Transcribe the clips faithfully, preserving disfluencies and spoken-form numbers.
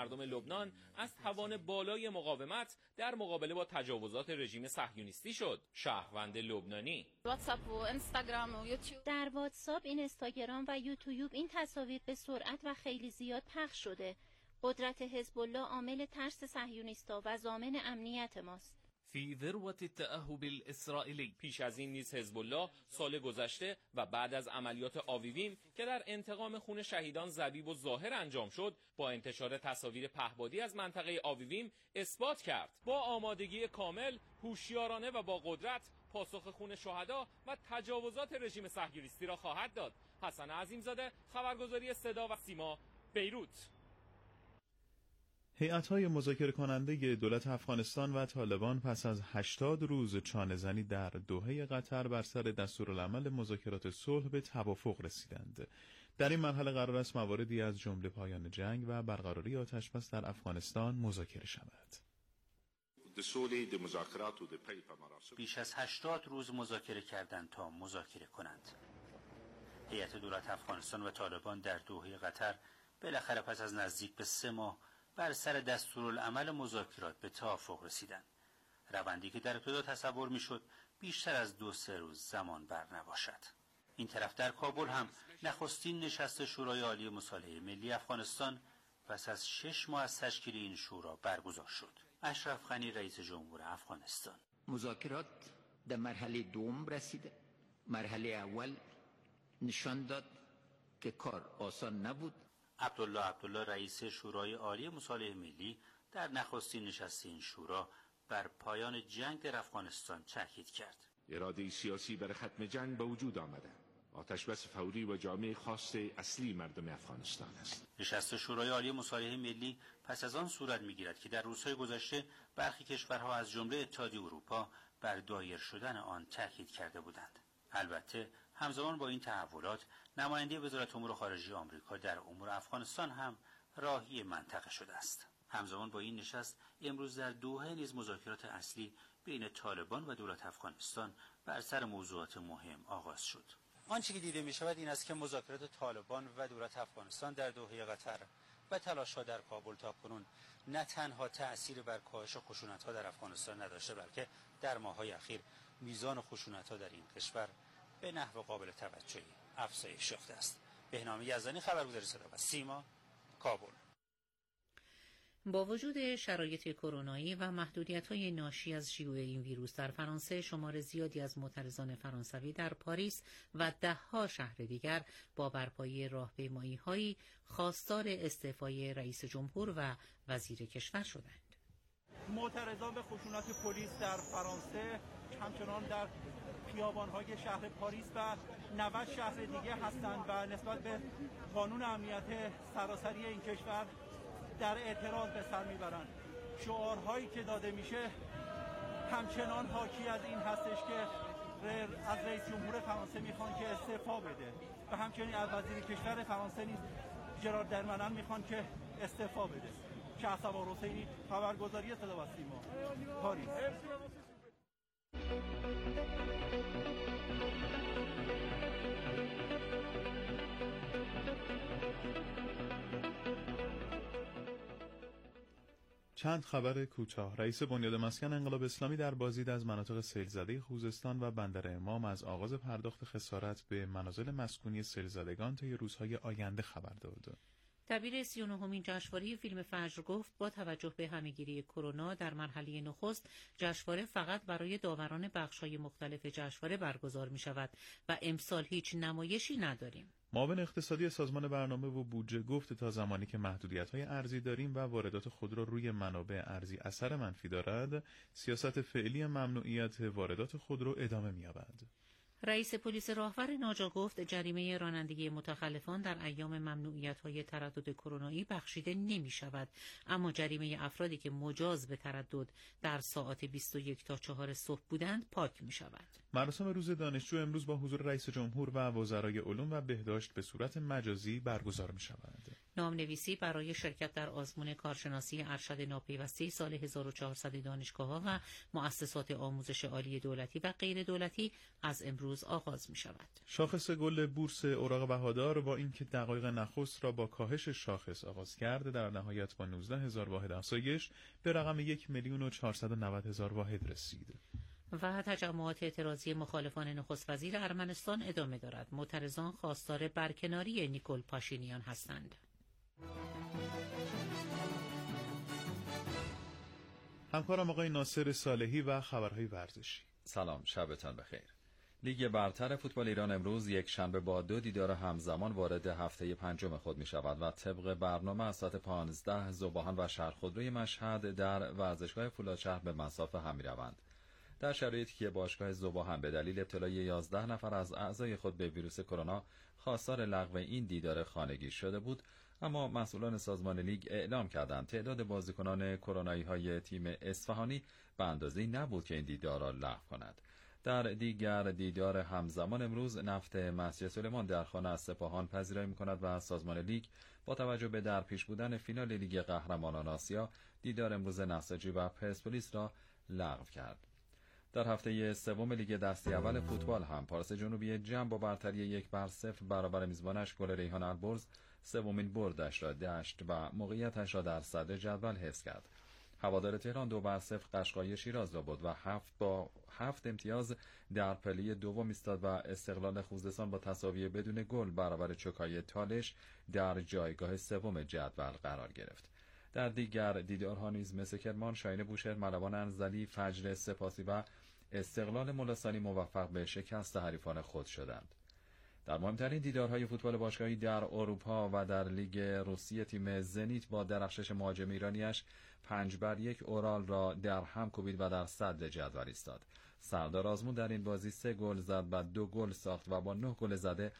مردم لبنان از توان بالای مقاومت در مقابله با تجاوزات رژیم صهیونیستی شد. شهروند لبنانی: واتساپ و اینستاگرام و یوتیوب. در واتساپ، اینستاگرام و یوتیوب این تصاویر به سرعت و خیلی زیاد پخش شده. قدرت حزب الله عامل ترس صهیونیستا و ضامن امنیت ماست. فی ذروة التأهب الاسرائیلی. پیش از این نیز حزب الله سال گذشته و بعد از عملیات آویویم که در انتقام خون شهیدان ذبیح و ظاهر انجام شد، با انتشار تصاویر پهپادی از منطقه آویویم اثبات کرد با آمادگی کامل، هوشیارانه و با قدرت پاسخ خون شهدا و تجاوزات رژیم صهیونیستی را خواهد داد. حسن عظیمزاده، خبرگزاری صدا و سیما، بیروت. هیئت‌های مذاکره کننده دولت افغانستان و طالبان پس از هشتاد روز چانه‌زنی در دوحه قطر بر سر دستورالعمل مذاکرات صلح به توافق رسیدند. در این مرحله قرار است مواردی از جمله پایان جنگ و برقراری آتش‌بس در افغانستان مذاکره شود. بیش از هشتاد روز مذاکره کردند تا مذاکره کنند. هیئت دولت افغانستان و طالبان در دوحه قطر بالاخره پس از نزدیک به سه ماه بر سر دستورالعمل مذاکرات به توافق رسیدند. روندی که در ابتدا تصور میشد بیشتر از دو سه روز زمان بر نباشد. این طرف در کابل هم نخستین نشست شورای عالی مصالحه ملی افغانستان پس از شش ماه از تشکیل این شورا برگزار شد. اشرف غنی رئیس جمهور افغانستان: مذاکرات در مرحله دوم رسیده. مرحله اول نشان داد که کار آسان نبود. عبدالله عبدالله رئیس شورای عالی مصالحه ملی در نخستین نشست این شورا بر پایان جنگ در افغانستان تاکید کرد. اراده سیاسی برای ختم جنگ به وجود آمده. آتشبس فوری و جامعه خاص اصلی مردم افغانستان است. نشست شورای عالی مصالحه ملی پس از آن صورت می‌گیرد که در روزهای گذشته برخی کشورها از جمله اتحادیه اروپا بر دایر شدن آن تاکید کرده بودند. البته همزمان با این تحولات نماینده وزارت امور خارجه آمریکا در امور افغانستان هم راهی منطقه شده است. همزمان با این نشست امروز در دوحه نیز مذاکرات اصلی بین طالبان و دولت افغانستان بر سر موضوعات مهم آغاز شد. آنچه که دیده می شود این است که مذاکرات طالبان و دولت افغانستان در دوحه قطر و تلاش‌ها در کابل تاکنون نه تنها تأثیر بر کاهش خشونت‌ها در افغانستان نداشته، بلکه در ماه‌های اخیر میزان خشونت‌ها در این کشور به نحو قابل توجهی افزایش یافته است. بهنام یزدانی، خبرگزاری صدا و سیما، کابل. با وجود شرایط کرونایی و محدودیت‌های ناشی از شیوع این ویروس در فرانسه، شمار زیادی از معترضان فرانسوی در پاریس و ده‌ها شهر دیگر با برپایی راهپیمایی‌هایی خواستار استعفای رئیس جمهور و وزیر کشور شدند. معترضان به خشونت پلیس در فرانسه همچنان در خیابان‌های شهر پاریس و نود شهر دیگه هستند و نسبت به قانون امنیت سراسری این کشور در اعتراض به سر میبرند. شعارهایی که داده میشه همچنان حاکی از این هستش که از رئیس جمهور فرانسه میخوان که استعفا بده و همچنین از وزیر کشور فرانسه نیز ژرار درمنن میخوان که استعفا بده. شهسوار حسینی، خبرگزاری صدا و سیما، پاریس. چند خبر کوتاه. رئیس بنیاد مسکن انقلاب اسلامی در بازدید از مناطق سیل‌زده خوزستان و بندر امام از آغاز پرداخت خسارت به منازل مسکونی سیل‌زدگان طی روزهای آینده خبر داد. دبیر سی و نهمین جشنواره فیلم فجر گفت با توجه به همهگیری کرونا در مرحله نخست جشنواره فقط برای داوران بخش‌های مختلف جشنواره برگزار می‌شود و امسال هیچ نمایشی نداریم. معاون اقتصادی سازمان برنامه و بودجه گفت تا زمانی که محدودیت‌های ارزی داریم و واردات خودرو روی منابع ارزی اثر منفی دارد، سیاست فعلی ممنوعیت واردات خودرو ادامه می‌یابد. رئیس پلیس راهور ناجا گفت جریمه رانندگی متخلفان در ایام ممنوعیت‌های تردد کرونایی بخشیده نمی‌شود، اما جریمه افرادی که مجاز به تردد در ساعات بیست و یک تا چهار صبح بودند پاک می‌شود. مراسم روز دانشجو امروز با حضور رئیس جمهور و وزرای علوم و بهداشت به صورت مجازی برگزار می‌شود. نامنویسی برای شرکت در آزمون کارشناسی ارشد ناپیوسته سال هزار و چهارصد دانشگاه‌ها و مؤسسات آموزش عالی دولتی و غیر دولتی از امروز آغاز می شود. شاخص گل بورس اوراق بهادار با اینکه دقایق نخست را با کاهش شاخص آغاز کرده، در نهایت با نوزده هزار واحد افزایش به رقم یک میلیون و چهارصد و نود هزار واحد رسید. و تجمعات اعتراضی مخالفان نخست وزیر ارمنستان ادامه دارد. معترضان خواستار برکناری نیکول پاشینیان هستند. همکارم آقای ناصر صالحی و خبرهای ورزشی. سلام، شبتان بخیر. لیگ برتر فوتبال ایران امروز یک شنبه با دو دیدار همزمان وارد هفته پنجم خود می شود و طبق برنامه از ساعت پانزده ذوباهن و شهرخودروی مشهد در ورزشگاه فولادشهر به مساف هم می روند. در شرایطی که باشگاه ذوباهن به دلیل ابتلای یازده نفر از اعضای خود به ویروس کرونا خواستار لغو این دیدار خانگی شده بود، اما مسئولان سازمان لیگ اعلام کردند تعداد بازیکنان کرونایی های تیم اصفهانی به اندازه‌ای نبود که این دیدار را لغو کند. در دیگر دیدار همزمان امروز نفت مسجد سلیمان در خانه از سپاهان پذیرایی می‌کند و سازمان لیگ با توجه به در پیش بودن فینال لیگ قهرمانان آسیا دیدار امروز نساجی و پرسپولیس را لغو کرد. در هفته سوم لیگ دسته اول فوتبال هم پارس جنوبی جم با برتری یک بر صفر برابر میزبانش گل ریحان البرز سومین بردش را داشت و موقعیتش را در صدر جدول حفظ کرد. هوادار تهران دو بر صفر قشقایی شیراز را برد و هفت با هفت امتیاز در پله دوم ایستاد و استقلال خوزستان با تساوی بدون گل برابر چوکای تالش در جایگاه سوم جدول قرار گرفت. در دیگر دیدارها نیز مثل کرمان، شاهین بوشهر، ملوان انزلی، فجر سپاسی و استقلال ملاسانی موفق به شکست حریفان خود شدند. در مهمترین دیدارهای فوتبال باشگاهی در اروپا و در لیگ روسیه تیم زنیت با درخشش مهاجم ایرانیش پنج بر یک اورال را در هم کوبید و در صدر جدول ایستاد. سردار آزمون در این بازی سه گل زد و دو گل ساخت و با نه گل زده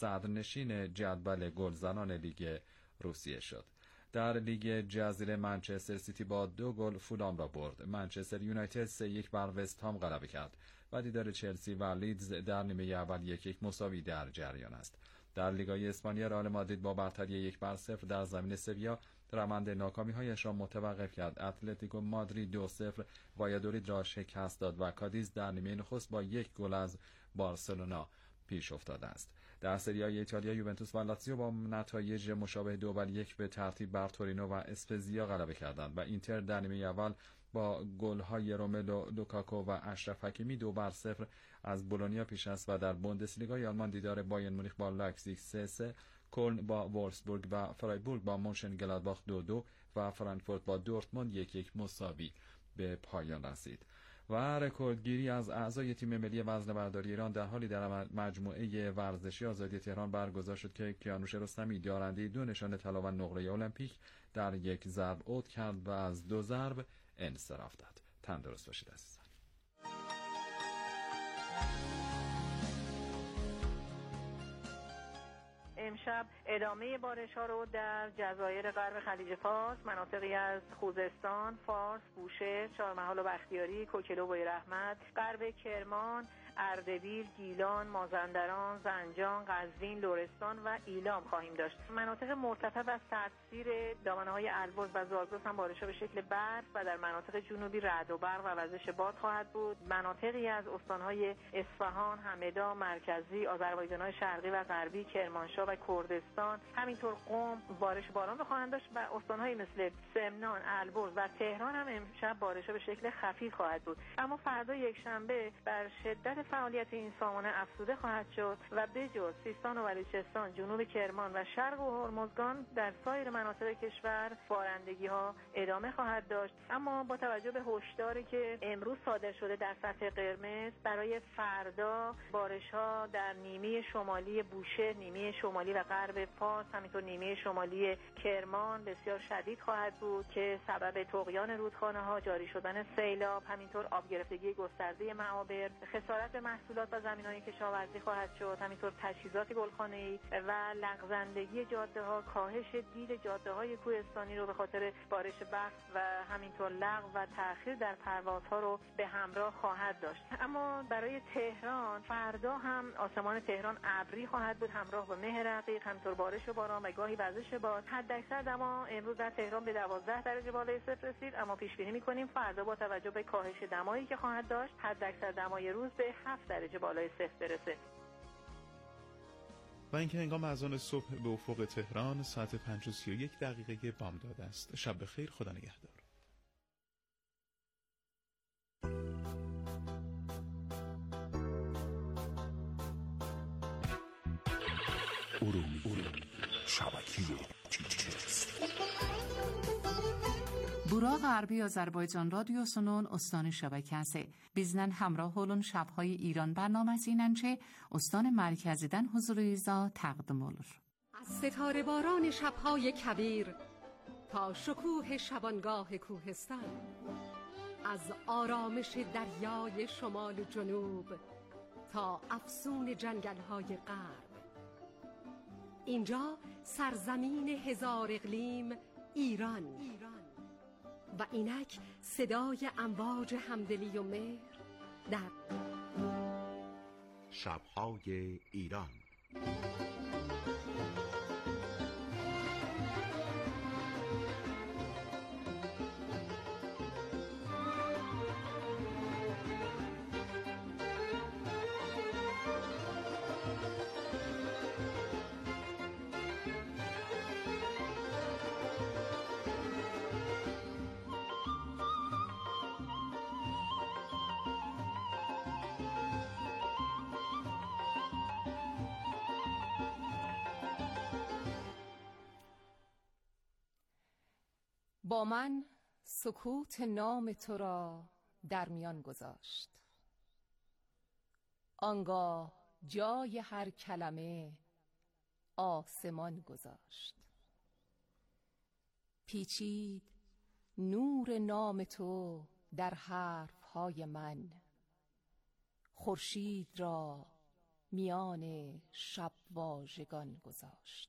صدرنشین جدول گلزنان لیگ روسیه شد. در لیگ جزیره منچستر سیتی با دو گل فولام را برد. منچستر یونایتد سه یک بر وست هام غلبه کرد و دیدار چلسی و لیدز در نیمه اول یک یک مساوی در جریان است. در لیگای اسپانیا رئال مادرید با برتری یک بر صفر در زمین سویا روند ناکامی‌هایش را متوقف کرد. اتلتیکو مادرید دو صفر وایادولید را شکست داد و کادیز در نیمه نخست با یک گل از بارسلونا پیش افتاده است. در سری آ ایتالیا یوونتوس و لاتزیو با نتایج مشابه دو بر یک به ترتیب بر تورینو و اسپزیا غلبه کردند و اینتر در نیمه اول با گل‌های روملو لوکاکو و اشرف حکیمی دو بر صفر از بولونیا پیش است و در بوندسلیگا آلمان دیدار بایرن مونیخ با لایپزیگ سه سه، کلن با وولفسبورگ و فرایبورگ با مونشنگلادباخ دو دو و فرانکفورت با دورتموند یک یک مساوی به پایان رسید. و رکوردگیری از اعضای تیم ملی وزنه‌برداری ایران در حالی در مجموعه ورزشی آزادی تهران برگزار شد که کیانوش رستمی دارنده دو نشان طلا و نقره المپیک در یک ضرب اوت کرد و از دو ضرب انصراف داد. تندرست باشید عزیزان. امشب ادامه بارش ها رو در جزایر غرب خلیج فارس، مناطقی از خوزستان، فارس، بوشهر، چهارمحال و بختیاری، کوکلو و رحمت، غرب کرمان، اردبیل، گیلان، مازندران، زنجان، قزوین، لرستان و ایلام خواهیم داشت. مناطق مرتفع و سردسیر دامنه‌های البرز و زاگرس هم بارش‌ها به شکل برف و در مناطق جنوبی رعد و برق و وزش باد خواهد بود. مناطقی از استان‌های اصفهان، همدان، مرکزی، آذربایجان‌های شرقی و غربی، کرمانشاه و کردستان، همینطور قم بارش باران رو خواهند داشت و استان‌های مثل سمنان، البرز و تهران هم امشب بارش‌ها به شکل خفیف خواهد بود. اما فردا یکشنبه بر شدت فعالیت این سامانه افزوده خواهد شد و بجز سیستان و بلوچستان، جنوب کرمان و شرق و هرمزگان در سایر مناطق کشور بارندگی‌ها ادامه خواهد داشت. اما با توجه به هشداری که امروز صادر شده در سطح قرمز برای فردا بارش‌ها در نیمه شمالی بوشهر، نیمه شمالی و غرب فارس، همینطور نیمه شمالی کرمان بسیار شدید خواهد بود که سبب طغیان رودخانه‌ها، جاری شدن سیلاب، همینطور آب گرفتگی گسترده معابر، خسارت به محصولات و زمینهای کشاورزی خواهد شد. همینطور تجهیزات گلخانه‌ای و لغزندگی جاده‌ها، کاهش دید جاده‌های کوهستانی رو به خاطر بارش برف و همینطور لغو و تأخیر در پروازها رو به همراه خواهد داشت. اما برای تهران فردا هم آسمان تهران ابری خواهد بود همراه با مه رقیق، همینطور بارش و باران و گاهی وزش باد. حداکثر دما امروز در تهران به دوازده درجه بالای صفر رسید، اما پیش بینی می‌کنیم فردا با توجه به کاهش دمایی که خواهد داشت حداکثر دمای روز به هفت درجه بالای صفر برسه. و اینکه هنگام اذان صبح به افق تهران ساعت پنج و سی و یک دقیقه بامداد است. شب بخیر، خدا نگهدار. ارومی شبکه تیچست. برا غربی آذربایجان رادیو سنون استان شبکه است. بیزنن همراه هولون شبهای ایران برنامه زیننچه استان مرکزیدن حضور ایزا تقدم olur. از ستاره باران شبهای کبیر تا شکوه شبانگاه کوهستان، از آرامش دریای شمال و جنوب تا افسون جنگل‌های غرب، اینجا سرزمین هزار اقلیم ایران و اینک صدای امواج همدلی و مهر در شبهای ایران. با من سکوت نام تو را در میان گذاشت، آنگاه جای هر کلمه آسمان گذاشت. پیچید نور نام تو در حرفهای من، خورشید را میان شب واژگان گذاشت.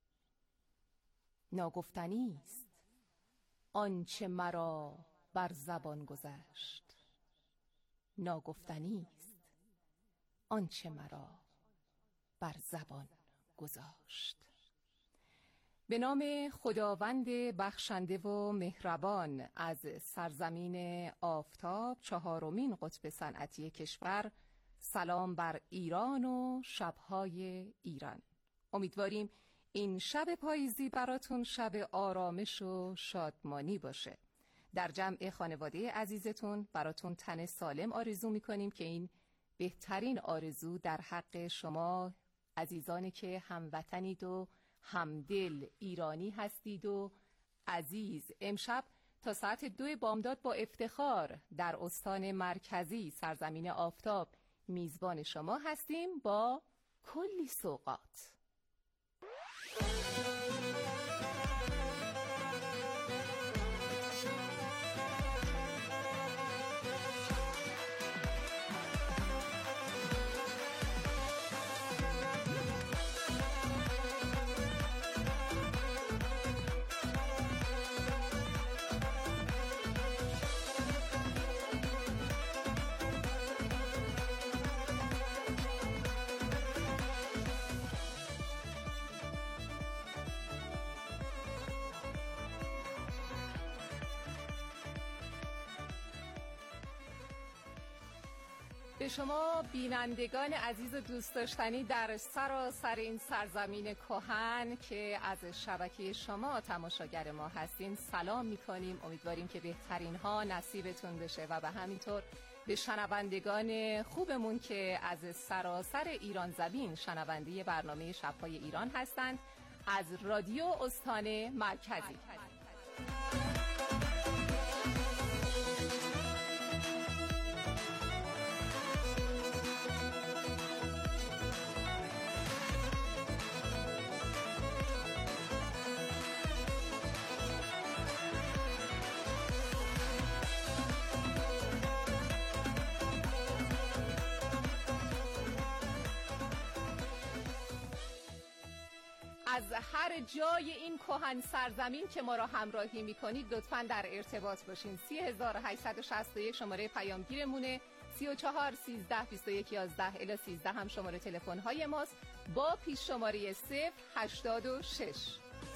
ناگفتنی است آنچه مرا بر زبان گذشت، ناگفتنی است آنچه مرا بر زبان گذاشت. به نام خداوند بخشنده و مهربان، از سرزمین آفتاب چهارمین قطب صنعتی کشور، سلام بر ایران و شبهای ایران. امیدواریم این شب پاییزی براتون شب آرامش و شادمانی باشه. در جمع خانواده عزیزتون براتون تن سالم آرزو میکنیم که این بهترین آرزو در حق شما عزیزانی که هموطنید و همدل ایرانی هستید و عزیز. امشب تا ساعت دو بامداد با افتخار در استان مرکزی سرزمین آفتاب میزبان شما هستیم با کلی سوغات. به شما بینندگان عزیز و دوست داشتنی در سراسر این سرزمین کهن که از شبکه شما تماشاگر ما هستین سلام میکنیم. امیدواریم که بهترین ها نصیبتون بشه و به همینطور به شنوندگان خوبمون که از سراسر ایران زمین شنونده برنامه شبهای ایران هستند از رادیو استان مرکزی. هر جای این کهن سرزمین که ما را همراهی میکنید لطفاً در ارتباط باشین. سی هزار و هشتصد و شصت و یک شماره پیامگیرمونه، سی و چهار سیزده بیست و یک یازده الی سیزده هم شماره تلفن های ماست با پیش شماره صفر هشتاد و شش.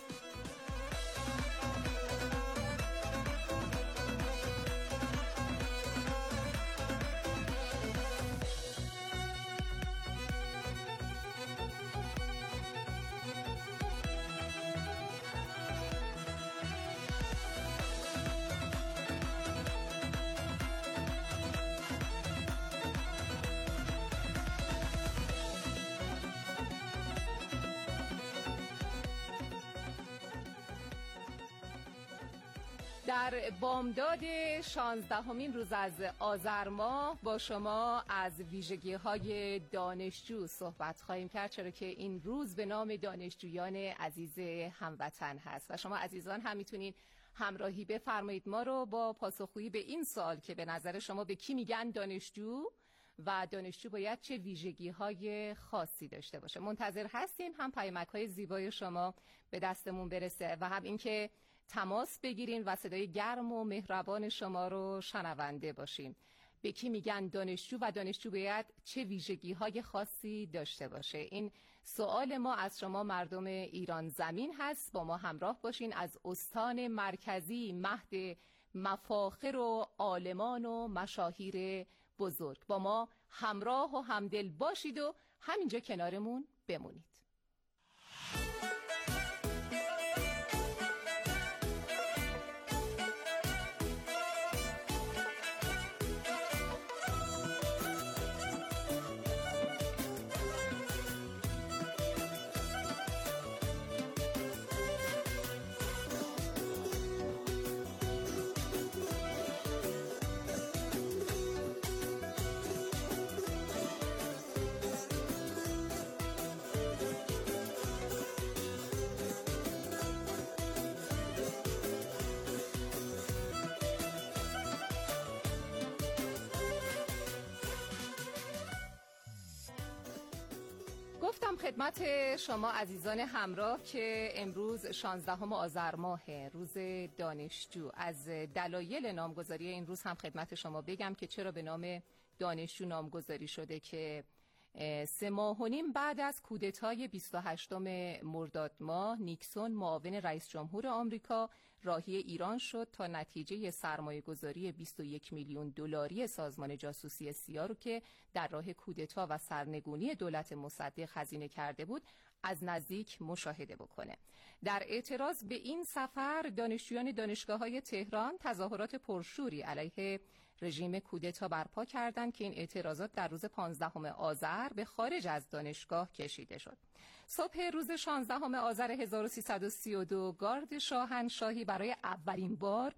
در بامداد شانزدهمین روز از آذر ماه با شما از ویژگی‌های دانشجو صحبت خواهیم کرد، چرا که این روز به نام دانشجویان عزیز هموطن هست و شما عزیزان هم میتونید همراهی بفرمایید ما رو با پاسخگویی به این سوال که به نظر شما به کی میگن دانشجو و دانشجو باید چه ویژگی‌های خاصی داشته باشه. منتظر هستیم هم پیامک‌های زیبای شما به دستمون برسه و هم اینکه تماس بگیرین و صدای گرم و مهربان شما رو شنونده باشیم. به کی میگن دانشجو و دانشجو باید چه ویژگی‌های خاصی داشته باشه؟ این سوال ما از شما مردم ایران زمین هست. با ما همراه باشین. از استان مرکزی مهد مفاخر و عالمان و مشاهیر بزرگ با ما همراه و همدل باشید و همینجا کنارمون بمونید. گفتم خدمت شما عزیزان همراه که امروز شانزدهم آذر ماه، روز دانشجو. از دلایل نامگذاری این روز هم خدمت شما بگم که چرا به نام دانشجو نامگذاری شده که سه ماه و نیم بعد از کودتای بیست و هشتم مرداد ماه نیکسون معاون رئیس جمهور آمریکا راهی ایران شد تا نتیجه سرمایه گذاری بیست و یک میلیون دلاری سازمان جاسوسی سیا رو که در راه کودتا و سرنگونی دولت مصدق هزینه کرده بود از نزدیک مشاهده بکنه. در اعتراض به این سفر دانشجویان دانشگاه‌های تهران تظاهرات پرشوری علیه رژیم کودتا برپا کردند که این اعتراضات در روز پانزدهم آذر به خارج از دانشگاه کشیده شد. صبح روز شانزدهم آذر هزار و سیصد و سی و دو گارد شاهنشاهی برای اولین بار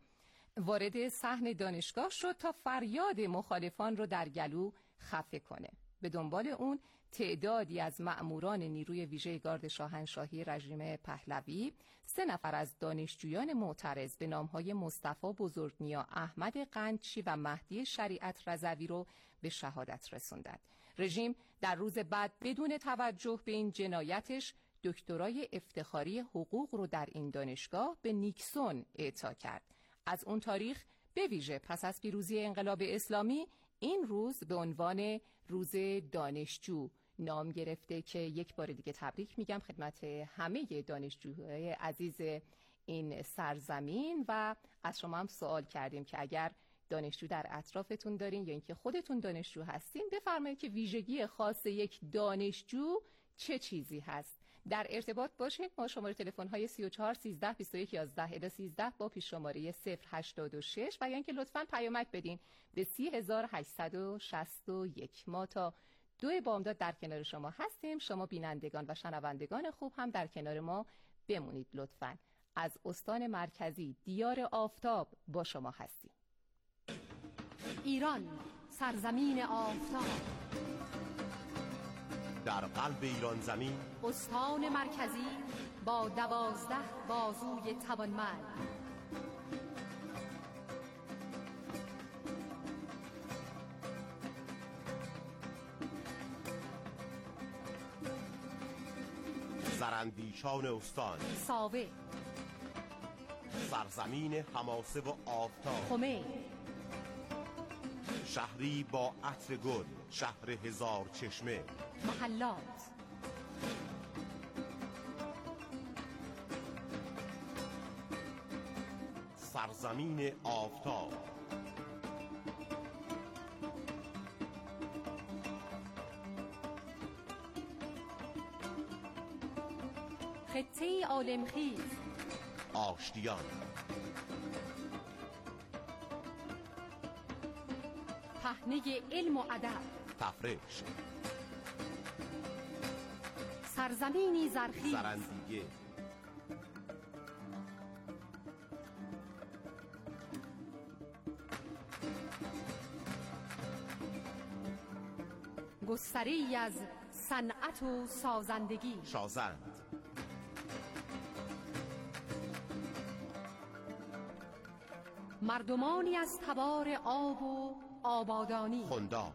وارد صحن دانشگاه شد تا فریاد مخالفان رو در گلو خفه کنه. به دنبال اون تعدادی از مأموران نیروی ویژه گارد شاهنشاهی رژیم پهلوی سه نفر از دانشجویان معترض به نامهای مصطفی بزرگنیا، احمد قندچی و مهدی شریعت رضوی رو به شهادت رسوندند. رژیم در روز بعد بدون توجه به این جنایتش دکترای افتخاری حقوق رو در این دانشگاه به نیکسون اعطا کرد. از اون تاریخ به ویژه پس از پیروزی انقلاب اسلامی این روز به عنوان روز دانشجو نام گرفته که یک بار دیگه تبریک میگم خدمت همه دانشجوهای عزیز این سرزمین و از شما هم سوال کردیم که اگر دانشجو در اطرافتون دارین یا اینکه خودتون دانشجو هستین بفرمایید که ویژگی خاص یک دانشجو چه چیزی هست. در ارتباط باشید. ما شماره تلفن های سی و چهار سیزده بیست و یک یازده الی سیزده با پیش شماره صفر هشتاد و شش و یا اینکه لطفاً پیامک بدین به سی هزار و هشتصد و شصت و یک. ما تا دو بامداد در کنار شما هستیم. شما بینندگان و شنوندگان خوب هم در کنار ما بمونید لطفاً. از استان مرکزی دیار آفتاب با شما هستیم. ایران، سرزمین آفتاب، در قلب ایران زمین، استان مرکزی با دوازده بازوی توانمند، زرندی درویشان استان، ساوه، سرزمین حماسه و آفتاب، خمین، شهری با عطر گل، شهر هزار چشمه، محلات، سرزمین آفتاب، خطه عالمخیز، آشتیان، پهنه علم و ادب، تفرش، سرزمینی زرخیز، زرندیه، گستره‌ای از صنعت و سازندگی، شازند، مردمانی از تبار آب و آبادانی، خنداب،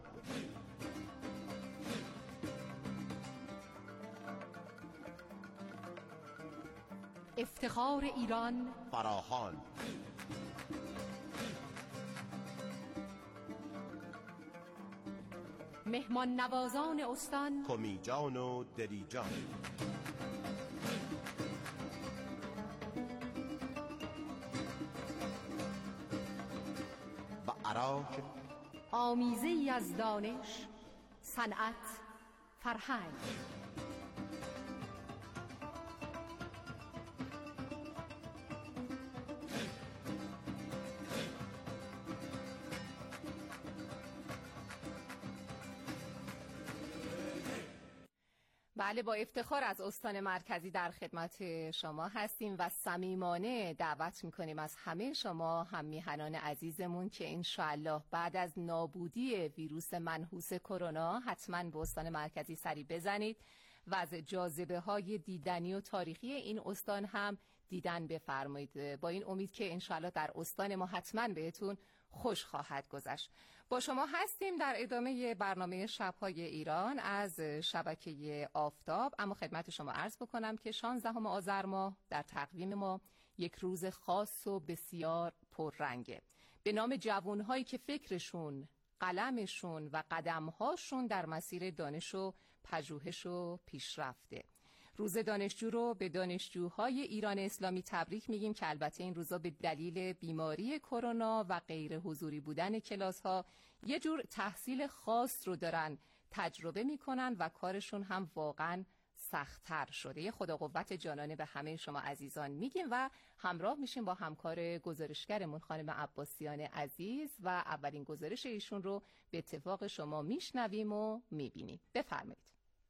افتخار ایران، فراخان، مهمان نوازان استان، کمیجان و دریجان، و عراق آمیزه‌ای از دانش، صنعت، فرهنگ. بله، با افتخار از استان مرکزی در خدمت شما هستیم و صمیمانه دعوت میکنیم از همه شما هم میهنان عزیزمون که انشاءالله بعد از نابودی ویروس منحوس کرونا حتما به استان مرکزی سری بزنید و از جاذبه های دیدنی و تاریخی این استان هم دیدن بفرمایید، با این امید که انشاءالله در استان ما حتما بهتون خوش خواهد گذشت. با شما هستیم در ادامه برنامه شب‌های ایران از شبکه آفتاب، اما خدمت شما عرض بکنم که شانزدهم آذر ماه در تقویم ما یک روز خاص و بسیار پررنگه، به نام جوانهایی که فکرشون، قلمشون و قدمهاشون در مسیر دانش و پژوهش و پیشرفته. روز دانشجو رو به دانشجوهای ایران اسلامی تبریک میگیم که البته این روزا به دلیل بیماری کرونا و غیر حضوری بودن کلاس ها یه جور تحصیل خاص رو دارن تجربه میکنن و کارشون هم واقعا سخت‌تر شده. یه خدا قوت جانانه به همه شما عزیزان میگیم و همراه میشیم با همکار گزارشگرمون خانم عباسیان عزیز و اولین گزارش ایشون رو به اتفاق شما میشنویم و میبینیم. بفرمایید.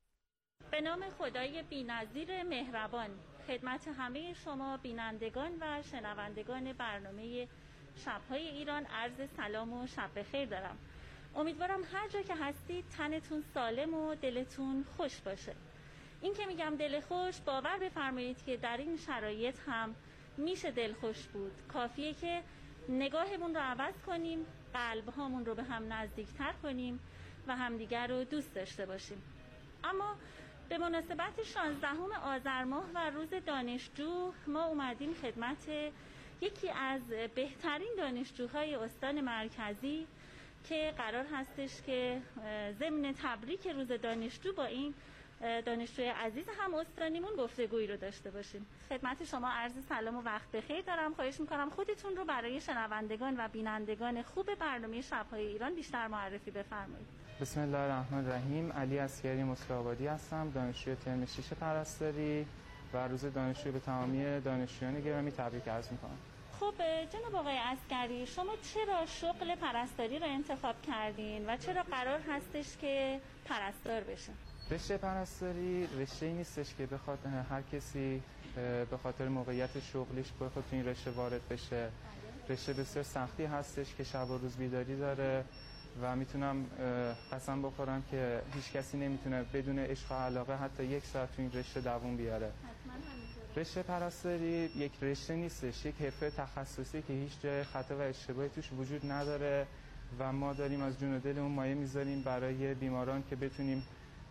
به نام خدای بی‌نظیر مهربان، خدمت همه شما بینندگان و شنوندگان برنامه شب‌های ایران عرض سلام و شب بخیر دارم. امیدوارم هر جا که هستید تنتون سالم و دلتون خوش باشه. این که میگم دل خوش، باور بفرمایید که در این شرایط هم میشه دل خوش بود. کافیه که نگاهمون رو عوض کنیم، قلب‌هامون رو به هم نزدیکتر کنیم و همدیگر رو دوست داشته باشیم. اما به مناسبت شانزدهم آذر ماه و روز دانشجو ما اومدیم خدمت یکی از بهترین دانشجوهای استان مرکزی که قرار هستش که ضمن تبریک روز دانشجو با این دانشجوی عزیز هم استانیمون گفتگویی رو داشته باشیم. خدمت شما عرض سلام و وقت بخیر دارم. خواهش میکنم خودتون رو برای شنوندگان و بینندگان خوب برنامه شب‌های ایران بیشتر معرفی بفرمایید. بسم الله الرحمن الرحیم. علی اسکری مصری‌آبادی هستم، دانشجوی ترم شش پرستاری و روز دانشجو به تمامی دانشجویان گرامی تبریک عرض میکنم. خب جناب آقای اسکری، شما چرا شغل پرستاری رو انتخاب کردین و چرا قرار هستش که پرستار بشین؟ رشته پرستاری رشته‌ای نیستش که بخواد هر کسی به خاطر موقعیت شغلیش بخواد تو این رشته وارد بشه. رشته بسیار سختی هستش که شب و روز بیداری داره و میتونم قسم بخورم که هیچ کسی نمیتونه بدون عشق و علاقه حتی یک ساعت تو این رشته دووم بیاره. رشته پرستاری یک رشته نیستش، یک حرفه تخصصی که هیچ جای خطا و اشتباهی توش وجود نداره و ما داریم از جون و دلمون مایه میذاریم برای بیماران که بتونیم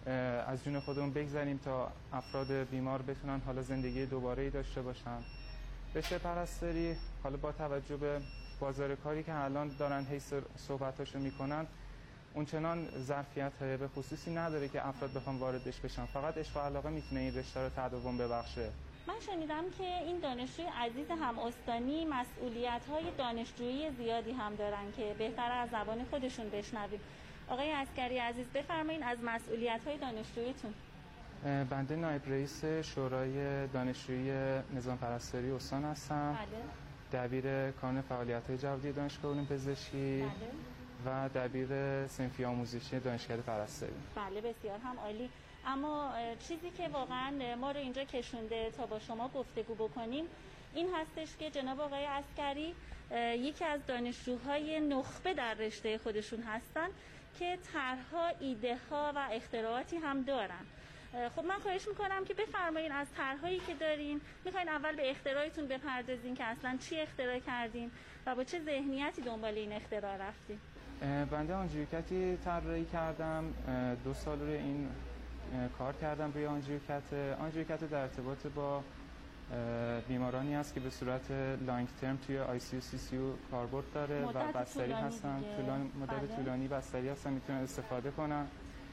از جون خودمون بگذریم تا افراد بیمار بتونن حالا زندگی دوباره‌ای داشته باشن. رشته پرستاری حالا با توجه به بازار کاری که الان دارن هی صحبتاشو میکنن اونچنان ظرفیت به خصوصی نداره که افراد بخوام واردش بشن، فقط عشق و علاقه میتونه این رشته رو تداوم ببخشه. من شنیدم که این دانشجوی عزیز هم استانی مسئولیت‌های دانشجویی زیادی هم دارن که بهتر از زبان خودشون بشنویم. آقای عسکری عزیز بفرمایید از مسئولیت‌های دانشجوییتون. بنده نایب رئیس شورای دانشجویی نظام پرستاری استان هستم. بله. دبیر کانون فعالیت‌های جوادی دانشگاه علوم پزشکی. بله. و دبیر صنفی آموزشی دانشکده پرستاری. بله بسیار هم عالی. اما چیزی که واقعا ما رو اینجا کشونده تا با شما گفتگو بکنیم این هستش که جناب آقای عسکری یکی از دانشجوهای نخبه در رشته خودشون هستن که طرح‌ها، ایده‌ها و اختراعاتی هم دارن. خب من خواهش میکنم که بفرمایید از طرح‌هایی که دارین، میخواین اول به اختراعتون بپردازین که اصلا چی اختراع کردین و با چه ذهنیتی دنبال این اختراع رفتین. بنده آنژیوکتی طراحی کردم، دو سال روی این کار کردم روی آنژیوکت. آنژیوکت در ارتباط با بیمارانی است که به صورت لانگ ترم توی آی سی یو سی سی یو کاربرد داره و بستری هستن، طولانی مدت طولانی بستری هستن، میتونن استفاده کنن.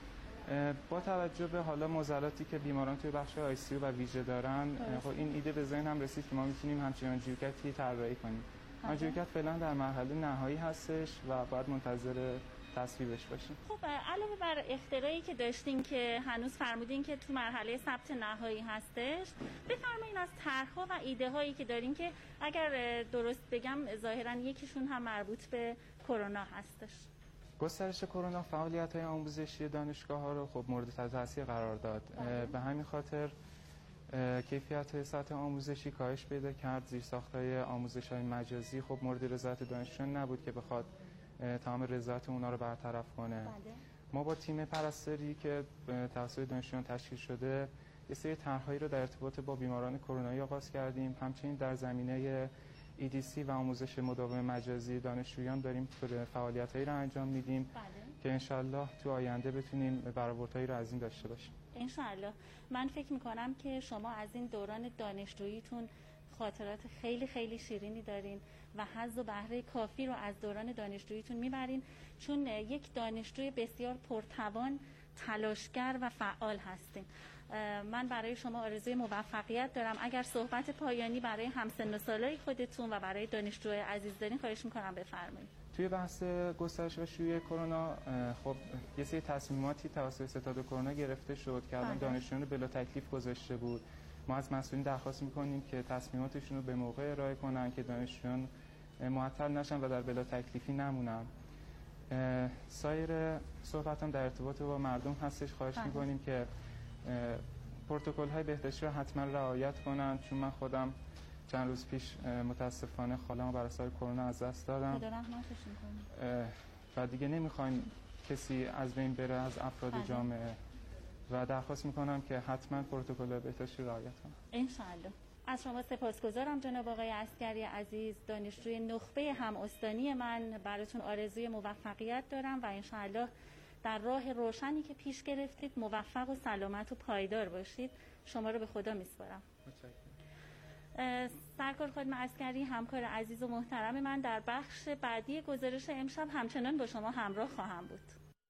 با توجه به حالا معضلاتی که بیماران توی بخش آی سی یو و ویژه دارن، خب این ایده به ذهن هم رسید که ما میتونیم همچین آنژیوکتی طراحی کنیم. آنژیوکت فعلا در مرحله نهایی هستش و باید منتظر تصویبش باشیم. خب علاوه بر اختراعی که داشتین که هنوز فرمودین که تو مرحله ثبت نهایی هستش، بفرمایید از طرح‌ها و ایده هایی که دارین که اگر درست بگم ظاهرا یکیشون هم مربوط به کرونا هستش. گسترش کرونا فعالیت‌های آموزشی دانشگاه‌ها رو خب مورد تحت قرار داد. به همین خاطر کیفیت سطح آموزشی کاهش پیدا کرد. زیرساخت‌های آموزش‌های مجازی خب مورد رضایت دانشجویان نبود که بخواد تمام رضایت اونا رو برطرف کنه. بله. ما با تیم پرستاری که توسط دانشجویان تشکیل شده یه سری طرح‌هایی رو در ارتباط با بیماران کرونایی آغاز کردیم. همچنین در زمینه ای دی سی و آموزش مداوم مجازی دانشجویان داریم فعالیت‌هایی رو انجام میدیم. بله. که انشالله تو آینده بتونیم برآوردهایی رو از این داشته باشیم. انشالله. من فکر میکنم که شما از این دوران دانشجوییتون خاطرات خیلی خیلی شیرینی دارین و حظ و بهره کافی رو از دوران دانشجوییتون میبرین، چون یک دانشجوی بسیار پرتوان، تلاشگر و فعال هستین. من برای شما آرزوی موفقیت دارم. اگر صحبت پایانی برای همسن و سالای خودتون و برای دانشجوی عزیز دارین خواهش میکنم بفرمایید. توی بحث گسترش و شیوع کرونا خب یه سری تصمیماتی توسط ستاد کرونا گرفته شد که الان دانشجویان رو بلا تکلیف گذاشته بود. ما از مسئولین درخواست میکنیم که تصمیماتشون رو به موقع ارائه کنن که دانشجویان معطل نشن و در بلا تکلیفی نمونن. سایر صحبتام در ارتباط با مردم هستش. خواهش میکنیم که پروتکل های بهداشتی رو حتما رعایت کنن، چون من خودم چند روز پیش متاسفانه خاله‌مو بر اثر کرونا از دست دادم و دیگه نمیخوایم کسی از بین بره از افراد بله. جامعه و درخواست میکنم که حتما پروتکل بهداشتی رعایت کنن. انشالله. از شما سپاسگزارم جناب آقای عسکری عزیز، دانشجوی نخبه هم استانی من. براتون آرزوی موفقیت دارم و انشالله در راه روشنی که پیش گرفتید موفق و سلامت و پایدار باشید. شما رو به خدا میسپارم. سرکار خانم عسکری، همکار عزیز و محترم من، در بخش بعدی گزارش امشب همچنان با شما همراه خواهم بود.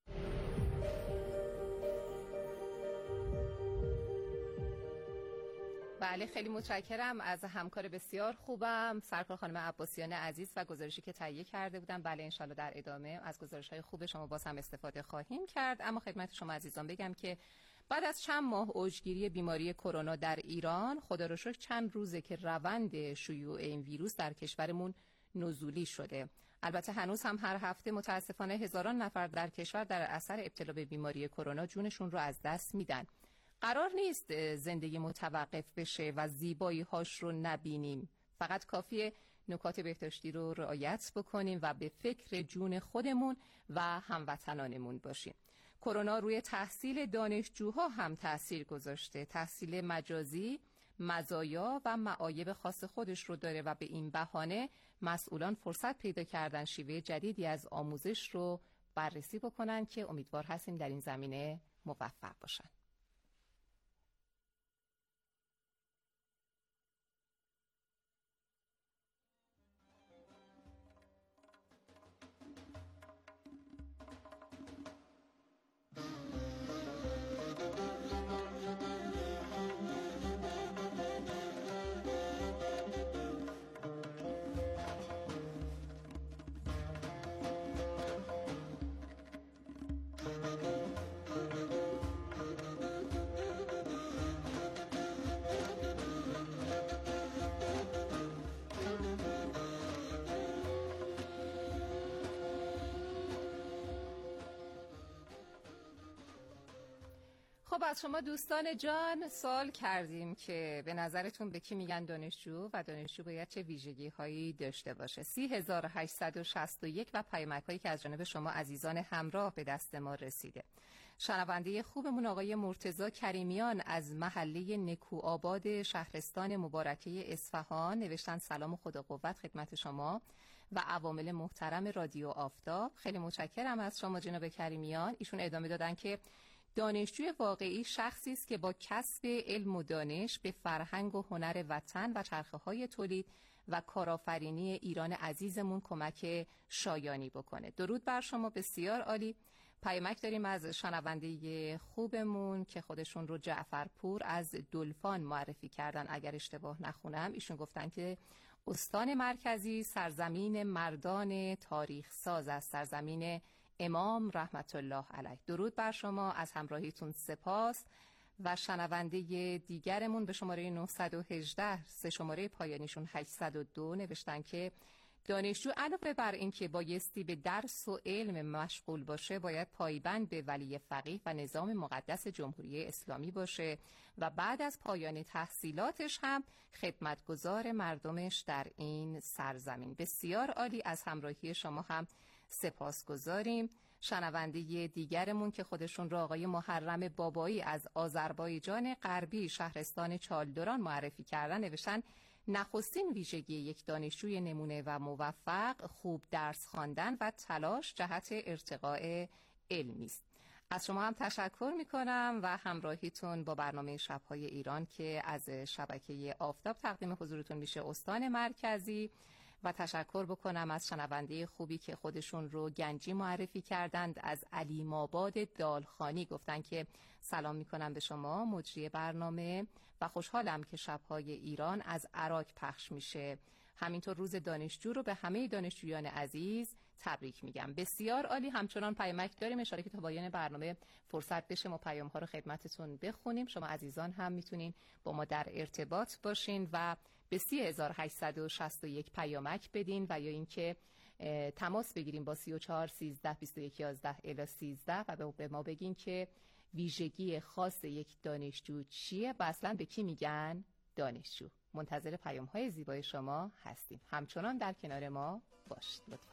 بله، خیلی متشکرم از همکار بسیار خوبم سرکار خانم عباسیان عزیز و گزارشی که تهیه کرده بودم. بله انشالله در ادامه از گزارش‌های خوب شما باز هم استفاده خواهیم کرد. اما خدمت شما عزیزان بگم که بعد از چند ماه اوجگیری بیماری کرونا در ایران، خدا رو شکر چند روزه که روند شیوع این ویروس در کشورمون نزولی شده. البته هنوز هم هر هفته متاسفانه هزاران نفر در کشور در اثر ابتلا به بیماری کرونا جونشون رو از دست میدن. قرار نیست زندگی متوقف بشه و زیبایی هاش رو نبینیم. فقط کافیه نکات بهداشتی رو رعایت بکنیم و به فکر جون خودمون و هموطنانمون باشیم. کرونا روی تحصیل دانشجوها هم تأثیر گذاشته. تحصیل مجازی مزایا و معایب خاص خودش رو داره و به این بهانه مسئولان فرصت پیدا کردن شیوه جدیدی از آموزش رو بررسی بکنن که امیدوار هستیم در این زمینه موفق باشن. خب از شما دوستان جان سوال کردیم که به نظرتون به کی میگن دانشجو و دانشجو باید چه ویژگی هایی داشته باشه. سی هزار و هشتصد و شصت و یک و پیامک هایی که از جانب شما عزیزان همراه به دست ما رسیده. شنونده خوبمون آقای مرتضی کریمیان از محله نکوآباد شهرستان مبارکه اصفهان نوشتن سلام و خدا قوت خدمت شما و عوامل محترم رادیو آفتاب. خیلی متشکرم از شما جناب کریمیان. ایشون ادامه دادن که دانشجوی واقعی شخصی است که با کسب علم و دانش به فرهنگ و هنر وطن و چرخه‌های تولید و کارآفرینی ایران عزیزمون کمک شایانی بکنه. درود بر شما، بسیار عالی. پیامک داریم از شنونده خوبمون که خودشون رو جعفرپور از دلفان معرفی کردن اگر اشتباه نخونم. ایشون گفتن که استان مرکزی سرزمین مردان تاریخ ساز است، سرزمین امام رحمت الله علیه. درود بر شما، از همراهیتون سپاس. و شنونده دیگرمون به شماره نهصد و هجده سه شماره پایانیشون هشتصد و دو نوشتن که دانشجو علاوه بر این که بایستی به درس و علم مشغول باشه باید پایبند به ولی فقیه و نظام مقدس جمهوری اسلامی باشه و بعد از پایان تحصیلاتش هم خدمتگزار مردمش در این سرزمین. بسیار عالی، از همراهی شما هم سپاسگزاریم. شنونده دیگرمون که خودشون را آقای محرم بابایی از آذربایجان غربی شهرستان چالدران معرفی کردن نوشتن نخستین ویژگی یک دانشجوی نمونه و موفق خوب درس خواندن و تلاش جهت ارتقاء علمی است. از شما هم تشکر میکنم و همراهیتون با برنامه شب‌های ایران که از شبکه آفتاب تقدیم حضورتون میشه استان مرکزی و تشکر بکنم از شنونده خوبی که خودشون رو گنجی معرفی کردند از علیم آباد دالخانی. گفتن که سلام میکنم به شما مجری برنامه و خوشحالم که شب‌های ایران از عراق پخش میشه. همینطور روز دانشجو رو به همه دانشجویان عزیز تبریک میگم. بسیار عالی. همچنان پیامک داریم، اشاره که تا پایان برنامه فرصت بشه ما پیام ها رو خدمتتون بخونیم. شما عزیزان هم میتونین با ما در ارتباط باشین و به سی هزار و هشتصد و شصت و یک پیامک بدین و یا اینکه تماس بگیریم با سی و چهار سیزده بیست و یک یازده الی سیزده و به ما بگین که ویژگی خاص یک دانشجو چیه و اصلا به کی میگن دانشجو. منتظر پیام های زیبای شما هستیم. همچنان در کنار ما باشید لطفاً.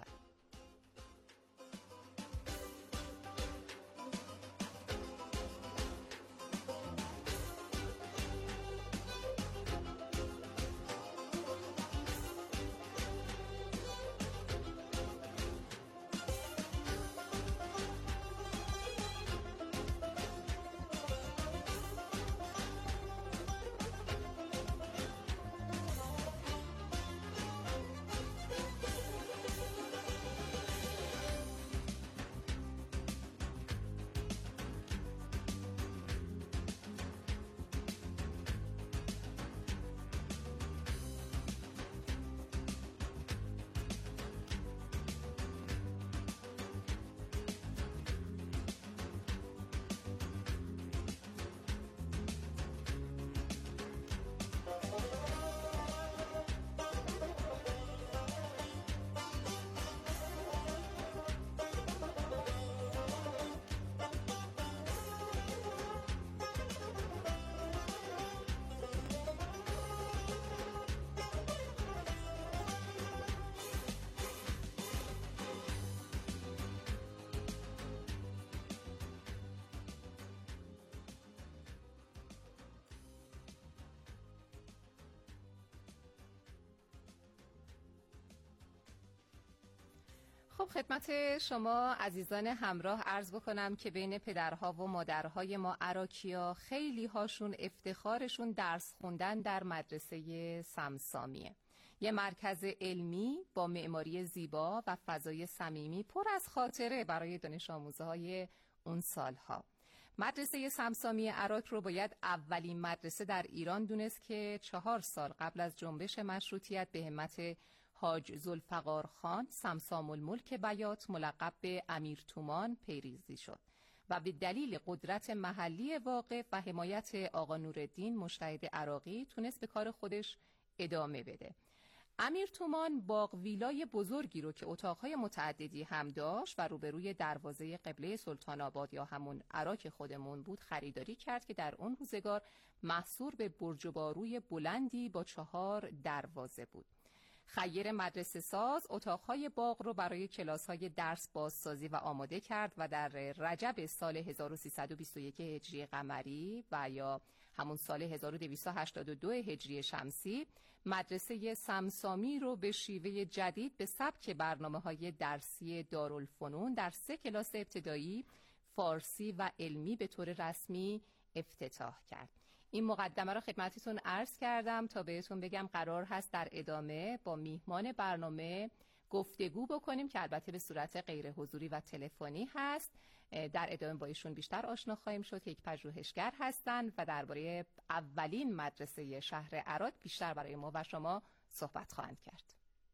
خب خدمت شما عزیزان همراه عرض بکنم که بین پدرها و مادرهای ما عراقی‌ها خیلی هاشون افتخارشون درس خوندن در مدرسه سمسامیه. یه مرکز علمی با معماری زیبا و فضای صمیمی پر از خاطره برای دانش آموزهای اون سالها. مدرسه سمسامی عراق رو باید اولین مدرسه در ایران دونست که چهار سال قبل از جنبش مشروطیت به همت حاج ذوالفقار خان سمسام الملک بیات ملقب به امیر تومان پیریزی شد و به دلیل قدرت محلی واقع و حمایت آقا نورالدین مجتهد عراقی تونست به کار خودش ادامه بده. امیر تومان باغ ویلای بزرگی رو که اتاقهای متعددی هم داشت و روبروی دروازه قبله سلطان آباد یا همون عراق خودمون بود خریداری کرد که در اون روزگار محصور به برج و باروی بلندی با چهار دروازه بود. خیر مدرسه ساز اتاقهای باغ رو برای کلاس‌های درس بازسازی و آماده کرد و در رجب سال هزار و سیصد و بیست و یک هجری قمری و یا همون سال هزار و دویست و هشتاد و دو هجری شمسی مدرسه سمسامی رو به شیوه جدید به سبک برنامه‌های درسی دارالفنون در سه کلاس ابتدایی فارسی و علمی به طور رسمی افتتاح کرد. این مقدمه رو خدمتتون عرض کردم تا بهتون بگم قرار هست در ادامه با میهمان برنامه گفتگو بکنیم که البته به صورت غیر حضوری و تلفنی هست. در ادامه با ایشون بیشتر آشنا خواهیم شد که یک پژوهشگر هستند و درباره اولین مدرسه شهر عراق بیشتر برای ما و شما صحبت خواهند کرد.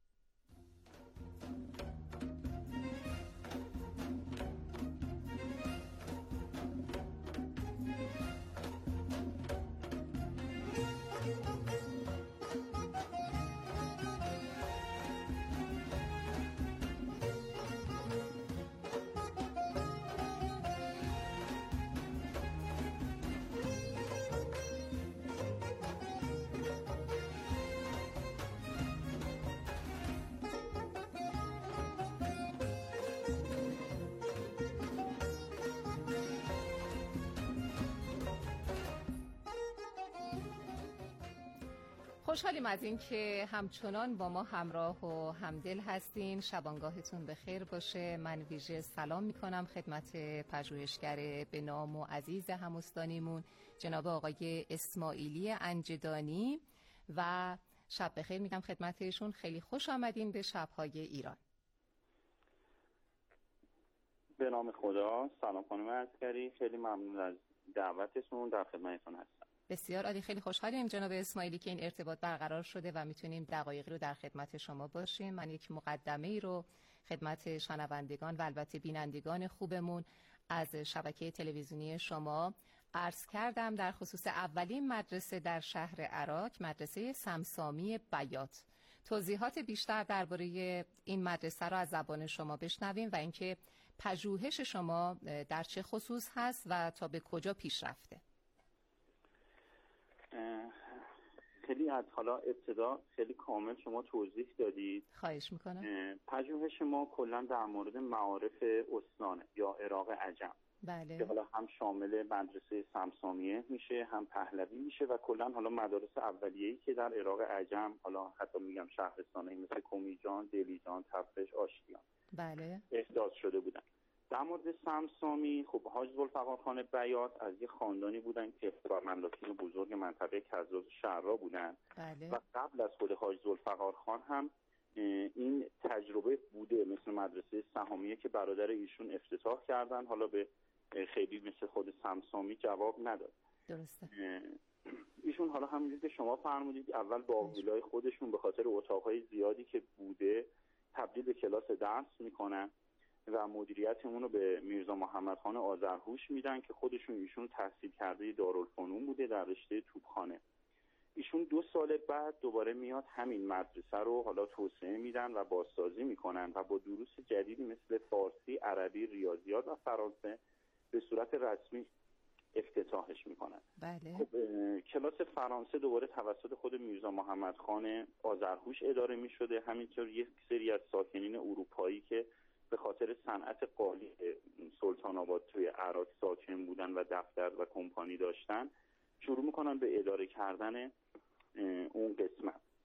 خوشحالیم از این که همچنان با ما همراه و همدل هستین. شبانگاهتون بخیر باشه. من ویژه سلام میکنم خدمت پژوهشگر به نام و عزیز همستانیمون جناب آقای اسماعیلی انجدانی و شب بخیر میگم خدمتشون. خیلی خوش آمدین به شب‌های ایران. به نام خدا. سلام خانم عسکری، خیلی ممنون از دعوتتون، در خدمتتون هستم. بسیار عالی، خیلی خوشحالیم جناب اسماعیلی که این ارتباط برقرار شده و میتونیم دقایقی رو در خدمت شما باشیم. من یک مقدمه ای رو خدمت شنوندگان و البته بینندگان خوبمون از شبکه تلویزیونی شما عرض کردم در خصوص اولین مدرسه در شهر عراق، مدرسه سمسامی بیات. توضیحات بیشتر درباره این مدرسه رو از زبان شما بشنویم و اینکه پژوهش شما در چه خصوص هست و تا به کجا پیش رفته. خیلی از حالا ابتدا خیلی کامل شما توضیح دادید. خواهش میکنم. پژوهش ما کلا در مورد معارف استانه یا عراق عجم. بله. که حالا هم شامل مدرسه سمسامیه میشه، هم پهلوی میشه و کلا حالا مدارس اولیه‌ای که در عراق عجم، حالا حتی میگم شهرستانه مثل کمیجان، دلیجان، تفرش، آشتیان بله احداث شده بودن. در مورد سمسامی، خب حاج ذوالفقار خان بیات از یک خاندانی بودن که مملوکین بزرگ منطقه کذاز شهرا بودن. بله. و قبل از خود حاج ذوالفقار خان هم این تجربه بوده، مثل مدرسه سهامیه که برادر ایشون افتتاح کردن، حالا به خیلی مثل خود سمسامی جواب نداد. درسته. ایشون حالا همونجوری که شما فرمودید اول با ویلای خودشون به خاطر اتاقهای زیادی که بوده تبدیل به کلاس درس میکنن و مدیریت اون رو به میرزا محمد خان آذرهوش میدن که خودشون ایشون تحصیل کرده دارالفنون بوده در رشته توپخانه. ایشون دو سال بعد دوباره میاد همین مدرسه رو حالا توسعه میدن و بازسازی میکنن و با دروس جدیدی مثل فارسی، عربی، ریاضیات و فرانسه به صورت رسمی افتتاحش میکنن. بله. خب کلاس فرانسه دوباره توسط خود میرزا محمد خان آذرهوش اداره میشده، همینطور یک سری از ساکنین اروپایی که به خاطر صنعت قالی سلطان آباد توی عراق ساکن بودن و دفتر و کمپانی داشتن شروع میکنن به اداره کردن اون قسمت.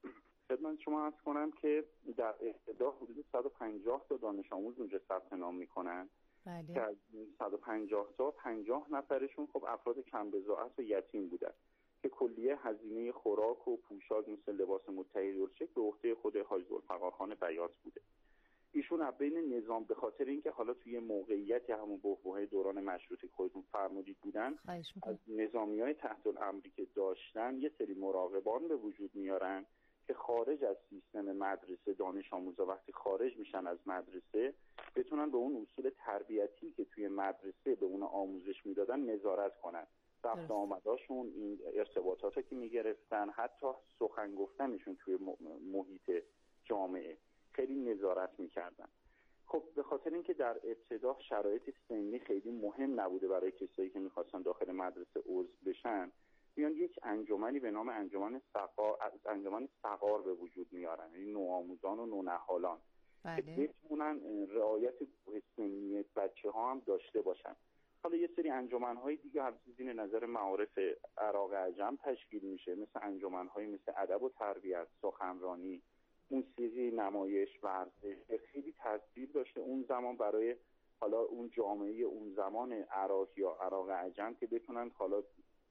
خدمت شما عرض کنم که در ابتدا حدود صد و پنجاه تا دانش آموز اونجا ثبت نام میکنن بله. که از صد و پنجاه تا پنجاه نفرشون خب افراد کم بضاعت و یتیم بودن که کلیه هزینه خوراک و پوشاک مثل لباس متحدالشکل به عهده خود حاج ذوالفقارخان بیات بوده. ایشون از بین نظام به خاطر اینکه حالا توی موقعیت همون بحبوحه دوران مشروطه خودتون فرمودید بودن، از نظامیای تحت الامری که داشتن یه سری مراقبان به وجود میارن که خارج از سیستم مدرسه دانش آموزا وقتی خارج میشن از مدرسه بتونن به اون اصول تربیتی که توی مدرسه به اون آموزش میدادن نظارت کنن، رفت آمداشون، این ارتباطاتی که میگرفتن، حتی سخن گفتنشون توی محیط جامعه خیلی نظارت میکردن. خب به خاطر اینکه در ابتدا شرایط سنی خیلی مهم نبوده برای کسایی که میخواستن داخل مدرسه عضو بشن، میان یک انجمنی به نام انجمن صغار انجمن صغار به وجود میارن، یعنی نوآموزان و نونهالان که بتونن رعایت گروه سنی بچه ها هم داشته باشن. حالا یه سری انجمن‌های دیگه از زیر نظر معارف عراق عجم تشکیل میشه، مثل انجمن‌های مثل ادب و تربیت، سخنرانی، موسیقی، نمایش، ورزش. خیلی تاثیر داشته اون زمان برای حالا اون جامعه اون زمان عراق یا عراق عجم که بتونن حالا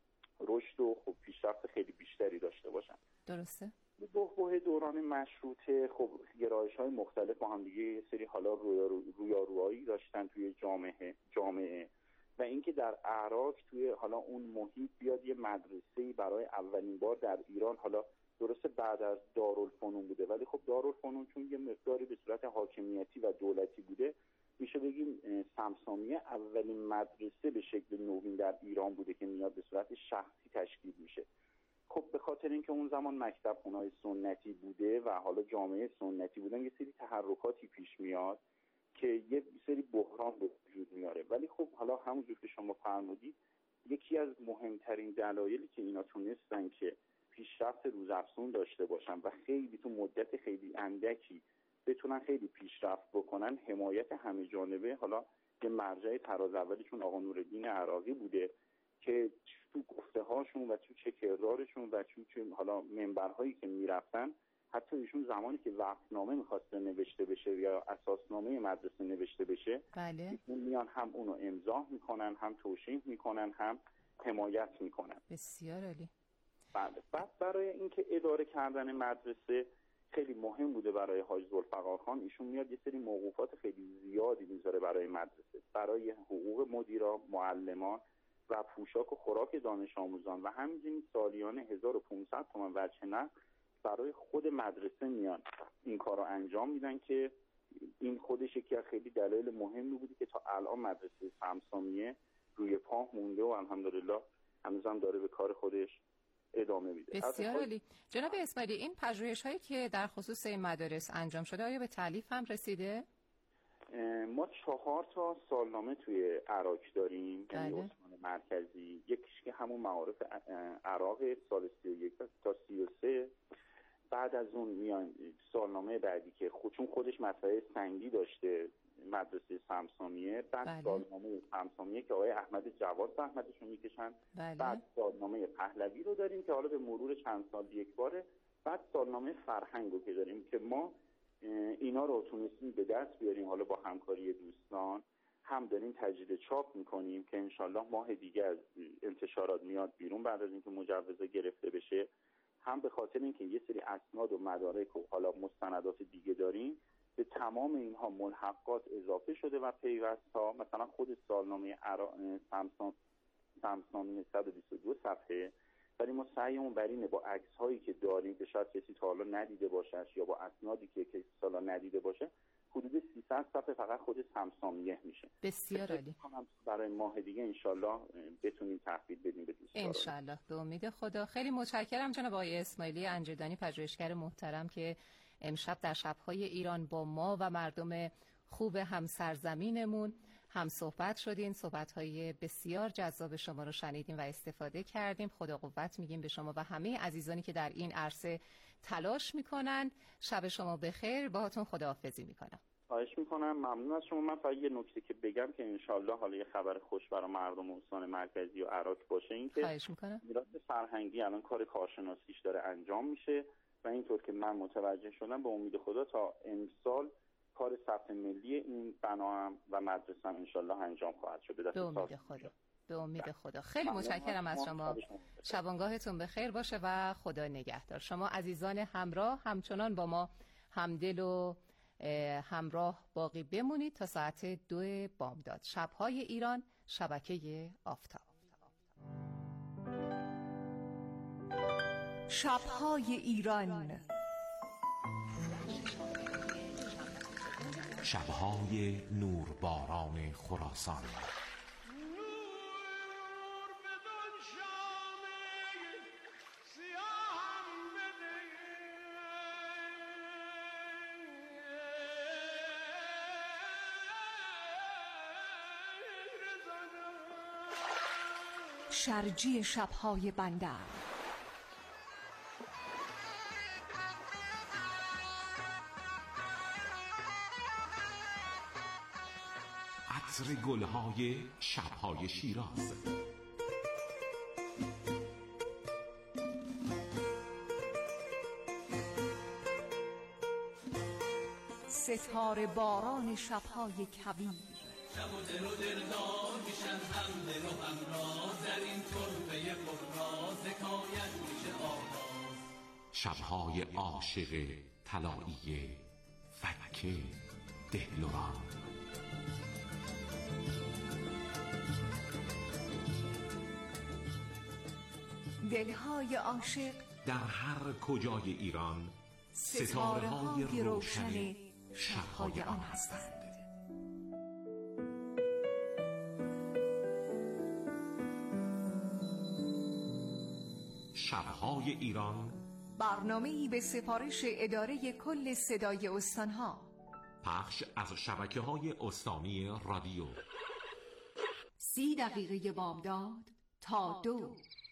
رشد و خب پیشرفت خیلی بیشتری داشته باشن. درسته. بحبوحه دوران مشروطه خب گرایش‌های مختلف با هم دیگه یه سری حالا رویارویی داشتن توی جامعه جامعه و اینکه در عراق توی حالا اون محیط بیاد یه مدرسه‌ای برای اولین بار در ایران، حالا درسته بعد از دارالفنون بوده ولی خب دارالفنون چون یه مقداری به صورت حاکمیتی و دولتی بوده، میشه بگیم سمسامیه اولین مدرسه به شکل نوین در ایران بوده که میاد به صورت شخصی تشکیل میشه. خب به خاطر اینکه اون زمان مکتب خونه‌های سنتی بوده و حالا جامعه سنتی بودن، یه سری تحرکاتی پیش میاد که یه سری بحران به وجود میاره. ولی خب حالا همونجور که شما فرمودید یکی از مهمترین دلایلی که اینا تونستن که پیشرفت روزافزون داشته باشن و خیلی تو مدت خیلی اندکی بتونن خیلی پیشرفت بکنن، حمایت همه جانبه حالا که مرجع تراز اولیشون آقا نورالدین عراقی بوده که تو گفته هاشون و تو چه کردارشون و تو چه حالا منبرهایی که میرفتن، حتی ایشون زمانی که وقتنامه میخواسته نوشته بشه یا اساسنامه مدرسه نوشته بشه، بله، ایشون میان هم اونو امضا میکنن، هم توشیح میکنن، هم حمایت میکنن. بسیار عالی. بله. بعد برای اینکه اداره کردن مدرسه خیلی مهم بوده برای حاج ذوالفقارخان، ایشون میاد یه سری موقوفات خیلی زیادی میذاره برای مدرسه، برای حقوق مدیران، معلمان و پوشاک و خوراک دانش آموزان و همینجوری سالیانه هزار و پانصد تومان وجه نقد برای خود مدرسه میان این کار رو انجام میدن که این خودش یکی از خیلی دلایل مهمی بودی که تا الان مدرسه سمسامیه روی پا مونده و الحمدلله هنوزم داره به کار خودش ادامه میده. بسیار عالی. جناب اسماعیلی، این پژوهش هایی که در خصوص این مدارس انجام شده آیا به تالیف هم رسیده؟ ما چهار تا سالنامه توی عراق داریم، یعنی استان مرکزی، یکیش که همون معارف عراق سال سی و یک تا سی و سه، بعد از اون میان سالنامه بعدی که خود چون خودش مسئله سنگی داشته مدرسه سمسامیه، بعد بله. سالنامه سمسامیه که آقای احمد جواد زحمتشون میکشن، بله. بعد سالنامه پهلوی رو داریم که حالا به مرور چند سال یک باره، بعد سالنامه فرهنگ رو که داریم که ما اینا رو تونستیم به دست بیاریم، حالا با همکاری دوستان هم داریم تجدید چاپ میکنیم که انشالله ماه دیگه از انتشارات میاد بیرون بعد از اینکه مجوز گرفته بشه، هم به خاطر اینکه یه سری اسناد و مدارک و حالا مستندات دیگه داریم، به تمام اینها ملحقات اضافه شده و پیوست‌ها، مثلا خود سالنامه سمسام سمسامی صد و بیست و دو صفحه، ولی ما سعیمون بر اینه با عکس‌هایی که داریم که شاید کسی تا حالا ندیده باشه یا با اسنادی که کسی تا حالا ندیده باشه، حدود سیصد صفحه فقط خود سمسامیه میشه. بسیار عالی. برای ماه دیگه انشالله بتونیم تحویل بدیم به دوستان. انشالله به امید خدا. خیلی متشکرم جناب آقای اسماعیلی انجدانی، پژوهشگر محترم که امشب در شب‌های ایران با ما و مردم خوب همسرزمینمون هم صحبت شدین. صحبت‌های بسیار جذاب شما رو شنیدیم و استفاده کردیم. خدا قوت میگیم به شما و همه عزیزانی که در این عرصه تلاش میکنن. شب شما بخیر. باهاتون خداحافظی میکنم. خواهش میکنم. ممنون از شما. من فقط یه نکته که بگم که انشالله حالا یه خبر خوش برای مردم استان مرکزی و عراق باشه، این که خواهش میکنم. میراث فرهنگی الان کار کارشناسیش داره انجام میشه و اینطور که من متوجه شدم به امید خدا تا امسال کار ثبت ملی این بنا هم و مدرسه هم انشالله انجام خواهد شد. به امید خدا. به امید خدا. خیلی متشکرم از شما. شبانگاهتون بخیر باشه و خدا نگهدار. شما عزیزان همراه همچنان با ما همدل و همراه باقی بمونید تا ساعت دو بامداد. شب‌های ایران، شبکه آفتاب. شب‌های ایران، شب‌های نورباران خراسان. شرجی شب‌های بندر، عطر گلهای شب‌های شیراز. ستاره باران شب‌های کویر، شب و دل و دلدار میشن هم دل و همراز، در این طرفه پرراز حکایت میشه آغاز. شب‌های عاشق طلایی فکه دهلوان. دلهای عاشق در هر کجای ایران ستاره های روشن شب‌های آن هستند. شب‌های ایران، برنامه‌ای به سفارش اداره کل صدای استان‌ها، پخش از شبکه‌های استانی رادیو. سی دقیقه بامداد تا دو.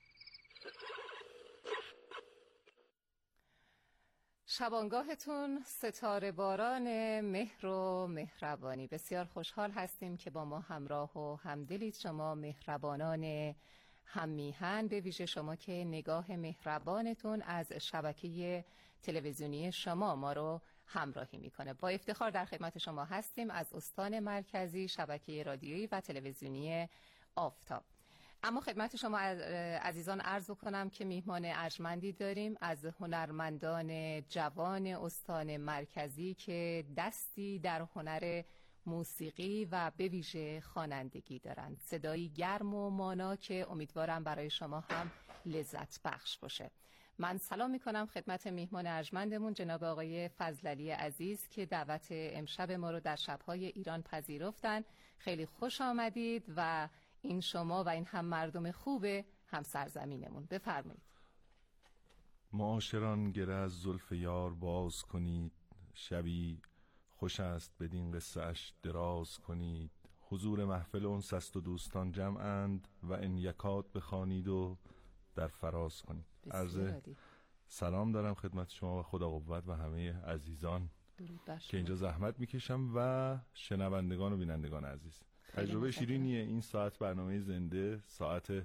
شبانگاهتون ستاره باران مهر و مهربانی. بسیار خوشحال هستیم که با ما همراه و همدلید. شما مهربانان هم میهن، به ویژه شما که نگاه مهربانتون از شبکه تلویزیونی شما ما رو همراهی میکنه. با افتخار در خدمت شما هستیم از استان مرکزی شبکه رادیویی و تلویزیونی آفتاب. اما خدمت شما عزیزان عرض کنم که میهمان ارجمندی داریم از هنرمندان جوان استان مرکزی که دستی در هنر موسیقی و به ویژه خوانندگی دارند. صدایی گرم و مانا که امیدوارم برای شما هم لذت بخش باشه. من سلام میکنم خدمت میهمان ارجمندمون جناب آقای فضلعلی عزیز که دعوت امشب ما رو در شب‌های ایران پذیرفتن. خیلی خوش آمدید و این شما و این هم مردم خوب هم سرزمینمون. بفرمایید. معاشران گره از زلف یار باز کنید، شبی خوش است بدین قصه اش دراز کنید. حضور محفل انس است و دوستان جمعند و ان یکات بخوانید و در فراز کنید. عرض سلام دارم خدمت شما و خدا قوت و همه عزیزان که اینجا زحمت میکشم و شنوندگان و بینندگان عزیز. تجربه شیرینیه این ساعت برنامه زنده، ساعت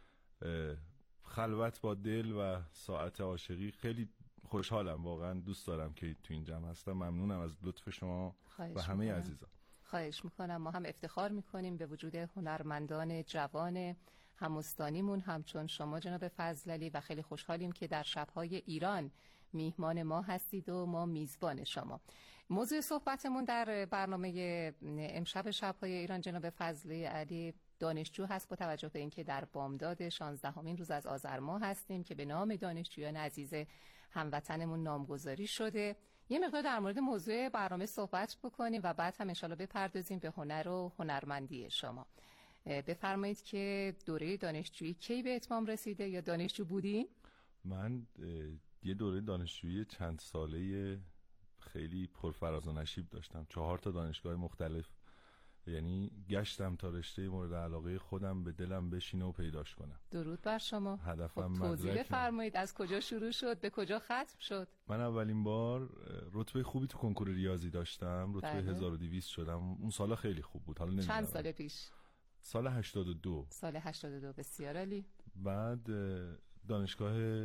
خلوت با دل و ساعت عاشقی. خیلی خوشحالم، واقعا دوست دارم که تو این جمع هستم. ممنونم از لطف شما و همه میکنم. عزیزان. خواهش میکنم. ما هم افتخار میکنیم به وجود هنرمندان جوان همستانیمون همچون شما جناب فضلعلی و خیلی خوشحالیم که در شب‌های ایران میهمان ما هستید و ما میزبان شما. موضوع صحبتمون در برنامه امشب شب‌های ایران جناب فضلعلی دانشجو هست، با توجه به اینکه در بامداد شانزدهمین روز از آذر ماه هستیم که به نام دانشجویان عزیز هموطنمون نامگذاری شده. یه مقدار در مورد موضوع برنامه صحبت بکنیم و بعد هم انشالله بپردازیم به هنر و هنرمندی شما. بفرمایید که دوره دانشجویی کی به اتمام رسیده یا دانشجو بودین؟ من یه دوره دانشجویی چند ساله خیلی پرفراز و نشیب داشتم. چهار تا دانشگاه مختلف، یعنی گشتم تا رشته مورد علاقه خودم به دلم بشینه و پیداش کنم. درود بر شما. هدفم خب توضیح مدرک. بفرمایید از کجا شروع شد به کجا ختم شد؟ من اولین بار رتبه خوبی تو کنکور ریاضی داشتم، رتبه بله. هزار و دویست شدم. اون سالا خیلی خوب بود. حالا نمیدونم چند سال پیش؟ سال هشتاد و دو. سال هشتاد و دو. بسیار عالی. بعد دانشگاه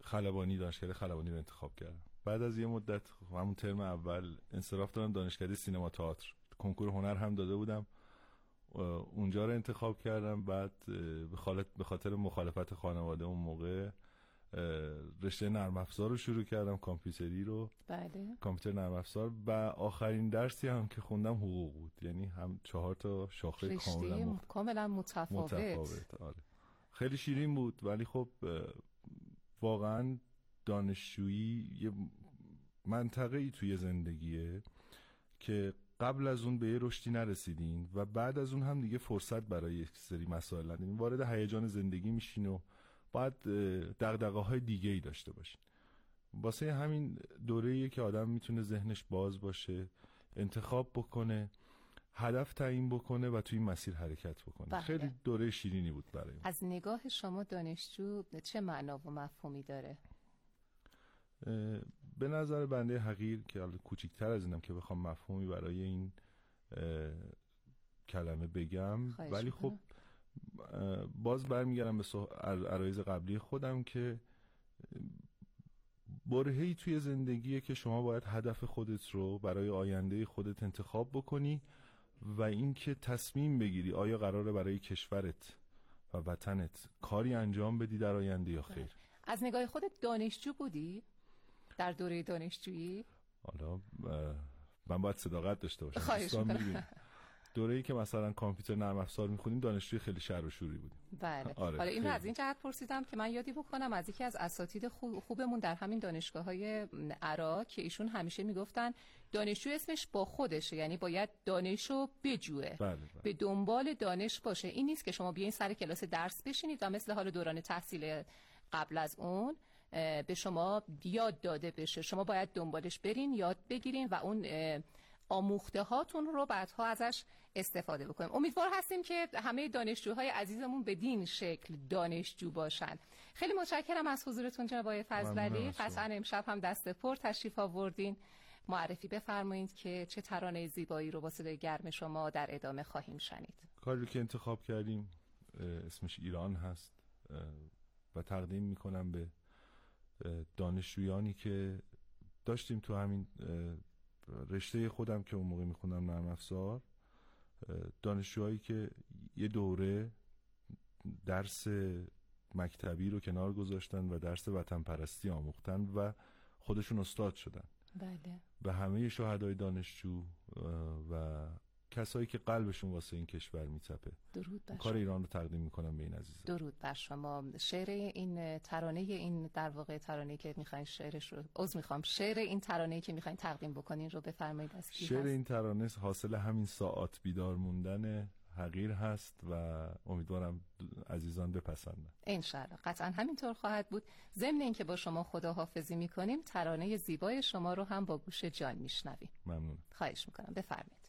خلبانی، دانشکده خلبانی رو انتخاب کردم. بعد از یه مدت همون ترم اول انصراف دادم دانشکده سینما تئاتر. کنکور هنر هم داده بودم، اونجا رو انتخاب کردم. بعد به خاطر مخالفت خانواده اون موقع رشته نرم افزار رو شروع کردم، کامپیوتری رو. بله. کامپیوتر نرم افزار. و آخرین درسی هم که خوندم حقوق بود، یعنی هم چهار تا شاخه کاملا م... کاملا متفاوت. متفاوت. آره. خیلی شیرین بود، ولی خب واقعا دانشجویی یه منطقه ای توی زندگیه که قبل از اون به یه رشدی نرسیدین و بعد از اون هم دیگه فرصت برای یک سری مسائل ندارین، وارد هیجان زندگی میشین و باید دغدغه‌های دیگه‌ای داشته باشین. واسه همین دوره‌ایه که آدم میتونه ذهنش باز باشه، انتخاب بکنه، هدف تعیین بکنه و توی این مسیر حرکت بکنه. بله. خیلی دوره شیرینی بود برای من. از نگاه شما دانشجو چه معنا و مفهومی داره؟ به نظر بنده حقیر که حالا کوچیک‌تر از اینم که بخوام مفهومی برای این کلمه بگم، ولی خب باز برمیگردم به عرایض قبلی خودم که برهه‌ای توی زندگیه که شما باید هدف خودت رو برای آینده خودت انتخاب بکنی و اینکه تصمیم بگیری آیا قراره برای کشورت و وطنت کاری انجام بدی در آینده یا خیر. از نگاه خودت دانشجو بودی؟ در دوره دانشجویی؟ حالا من باید صداقت داشته باشم. خواهش می‌کنم. دوره‌ای که مثلا کامپیوتر نرم افزار می‌خونیم دانشجوی خیلی شر و شوری بودیم. بله. آره، حالا این رو از این جهت پرسیدم که من یادی بکنم از یکی از اساتید خوبمون در همین دانشگاه‌های عراق که ایشون همیشه میگفتن دانشجو اسمش با خودشه، یعنی باید دانشو بجوه. بله، بله. به دنبال دانش باشه. این نیست که شما بیاین سر کلاس درس بشینید و مثل حال دوران تحصیل قبل از اون به شما یاد داده بشه. شما باید دنبالش برین، یاد بگیرین و اون آموخته هاتون رو بعدها ازش استفاده بکنیم. امیدوار هستیم که همه دانشجوهای عزیزمون بدین شکل دانشجو باشن. خیلی متشکرم از حضورتون جناب آقای فضلعلی. قطعا امشب هم دست پر تشریف آوردین. معرفی بفرمایید که چه ترانه زیبایی رو با صدای گرم شما در ادامه خواهیم شنید. کاری که انتخاب کردیم اسمش ایران هست و تقدیم میکنم به دانشجویانی که داشتیم تو همین رشته خودم که اون موقع میخوندم نرم افزار، دانشجوهایی که یه دوره درس مکتبی رو کنار گذاشتن و درس وطن پرستی آموختن و خودشون استاد شدن. بله. به همه شهدای دانشجو و کسایی که قلبشون واسه این کشور میتپه درود بر کار ایران رو تقدیم میکنم به این عزیزان. درود بر شما. شعر این ترانه این در واقع ترانه‌ای که میخواین شعرش رو عذر میخوام شعر این ترانه‌ای که میخواین تقدیم بکنین رو بفرمایید از کی هست؟ شعر این ترانه حاصل همین ساعات بیدار موندن حقیر هست و امیدوارم عزیزان بپسندن. انشالله قطعا همینطور خواهد بود. ضمن اینکه با شما خداحافظی میکنیم ترانه زیبای شما رو هم با گوش جان میشنویم. ممنون. خواهش میکنم بفرمایید.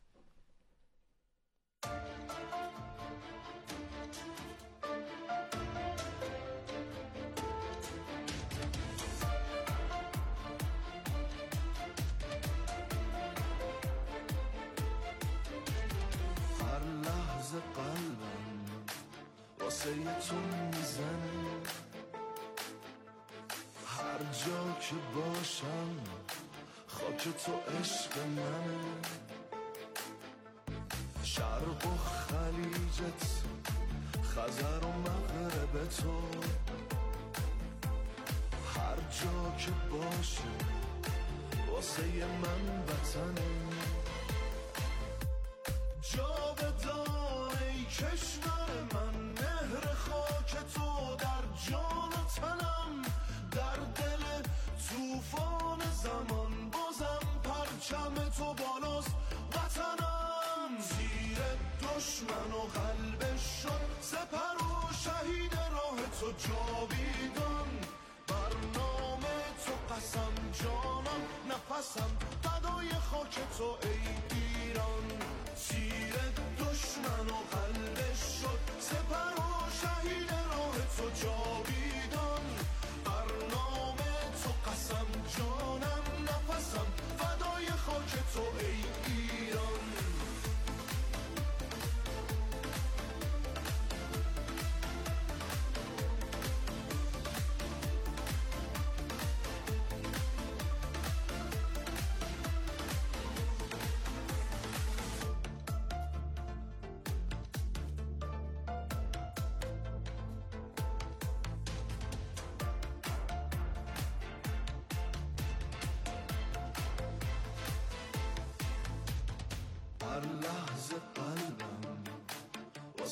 هر لحظه قلبم واسه تو میزنه، هر جا که باشم خاک تو عشق منه، شرق و خلیجت خزر و مغرب تو، هر جا که باشه واسه من وطنه، جاودان ای کشور من، مهر خاک تو در جان و تنم، در دل طوفان زمان بازم پرچم تو بالاست وطنم، زیر دشمن و قلب شد سپر و شهید راه تو جاویدان، برنامه تو قسم جانم نفسم فدای خاک تو ای ایران، زیر دشمن و قلب شد سپر و شهید راه تو جاویدان، برنامه تو قسم جانم نفسم فدای خاک تو ای ایران.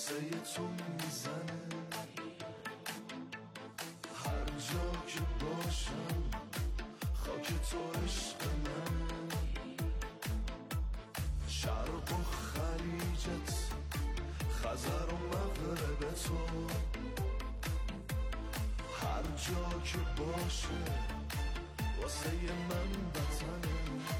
واسه تو میزنه هر جا که باشم خاک تو عشق من شرق و خلیجت خزر و مغرب تو هر جا که باشه واسه من وطنه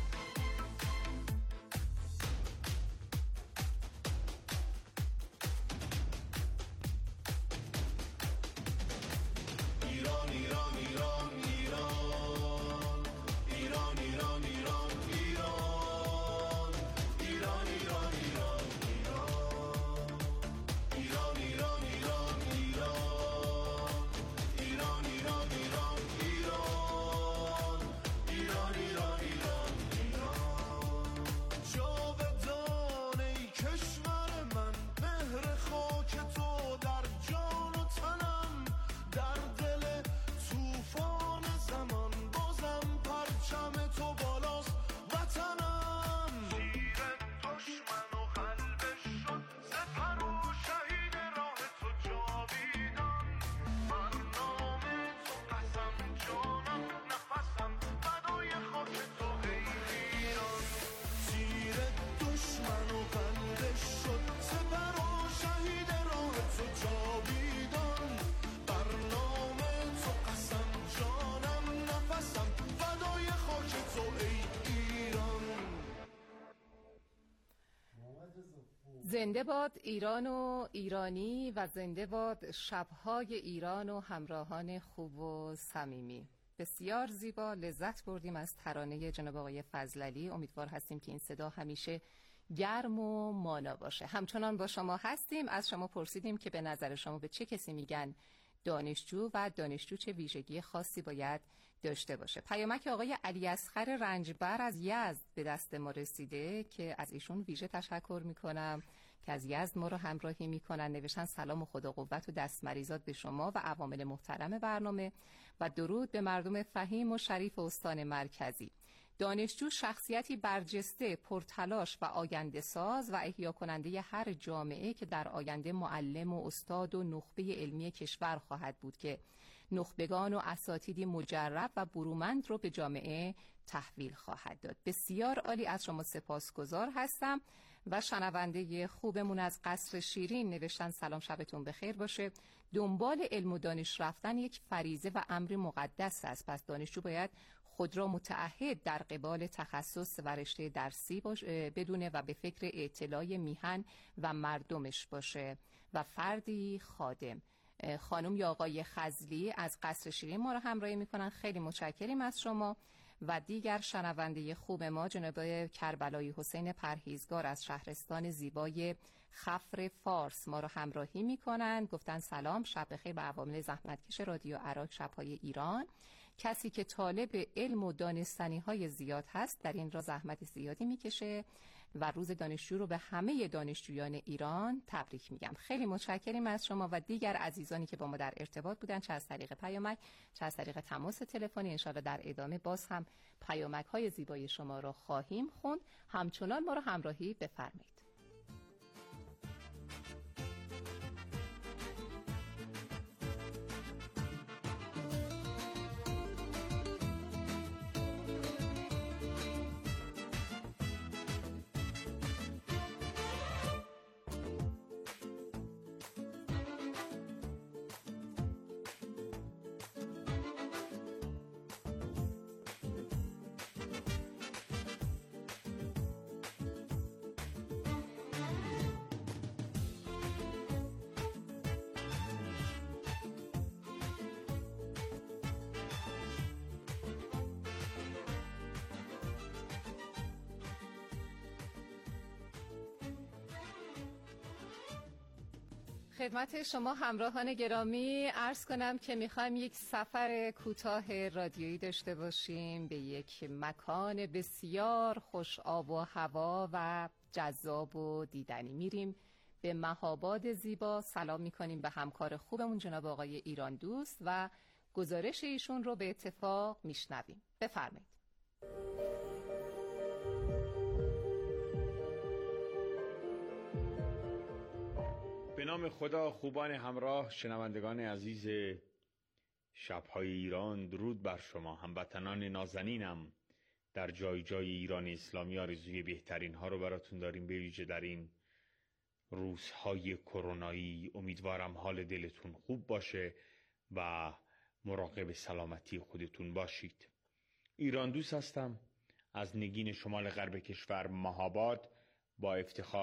زنده باد ایران و ایرانی و زنده باد شب‌های ایران و همراهان خوب و صمیمی. بسیار زیبا، لذت بردیم از ترانه جناب آقای فضلعلی. امیدوار هستیم که این صدا همیشه گرم و مانا باشه. همچنان با شما هستیم. از شما پرسیدیم که به نظر شما به چه کسی میگن دانشجو و دانشجو چه ویژگی خاصی باید داشته باشه. پیامک آقای علی اصغر رنجبر از یزد به دست ما رسیده که از ایشون ویژه تشکر میکنم که از یزد ما رو همراهی میکنن. نوشتن سلام و خدا قوت و دستمریزات به شما و عوامل محترم برنامه و درود به مردم فهیم و شریف استان مرکزی. دانشجو شخصیتی برجسته، پرتلاش و آینده ساز و احیا کننده هر جامعه که در آینده معلم و استاد و نخبه علمی کشور خواهد بود که نخبگان و اساتیدی مجرب و برومند رو به جامعه تحویل خواهد داد. بسیار عالی، از شما سپاسگزار هستم. و شنونده خوبمون از قصر شیرین نوشتن سلام، شبتون بخیر باشه. دنبال علم و دانش رفتن یک فریضه و امر مقدس است، پس دانشجو باید خود را متعهد در قبال تخصص و رشته درسی بدونه و به فکر اطلاع میهن و مردمش باشه و فردی خادم. خانم یا آقای خزلی از قصر شیرین ما را همراهی میکنن، خیلی متشکریم از شما. و دیگر شنونده خوب ما جناب کربلایی حسین پرهیزگار از شهرستان زیبای خفر فارس ما را همراهی میکنن. گفتن سلام، شب بخیر به عوامل زحمتکش رادیو عراق شب‌های ایران. کسی که طالب علم و دانستنی های زیاد هست در این را زحمت زیادی میکشه و روز دانشجو رو به همه دانشجویان ایران تبریک میگم. خیلی متشکریم از شما و دیگر عزیزانی که با ما در ارتباط بودن، چه از طریق پیامک چه از طریق تماس تلفنی. انشاءالله در ادامه باز هم پیامک های زیبای شما را خواهیم خوند. همچنان ما را همراهی بفرمایید. خدمت شما همراهان گرامی عرض کنم که میخوایم یک سفر کوتاه رادیویی داشته باشیم به یک مکان بسیار خوش آب و هوا و جذاب و دیدنی. میریم به مهاباد زیبا. سلام میکنیم به همکار خوبمون جناب آقای ایران دوست و گزارش ایشون رو به اتفاق میشنویم. بفرمایید. به نام خدا، خوبان همراه، شنوندگان عزیز شب‌های ایران، درود بر شما. هموطنان نازنینم در جای جای ایران اسلامی آرزوی بهترین ها رو براتون داریم، به ویژه در این روزهای کرونایی. امیدوارم حال دلتون خوب باشه و مراقب سلامتی خودتون باشید. ایران دوست هستم، از نگین شمال غرب کشور مهاباد با افتخار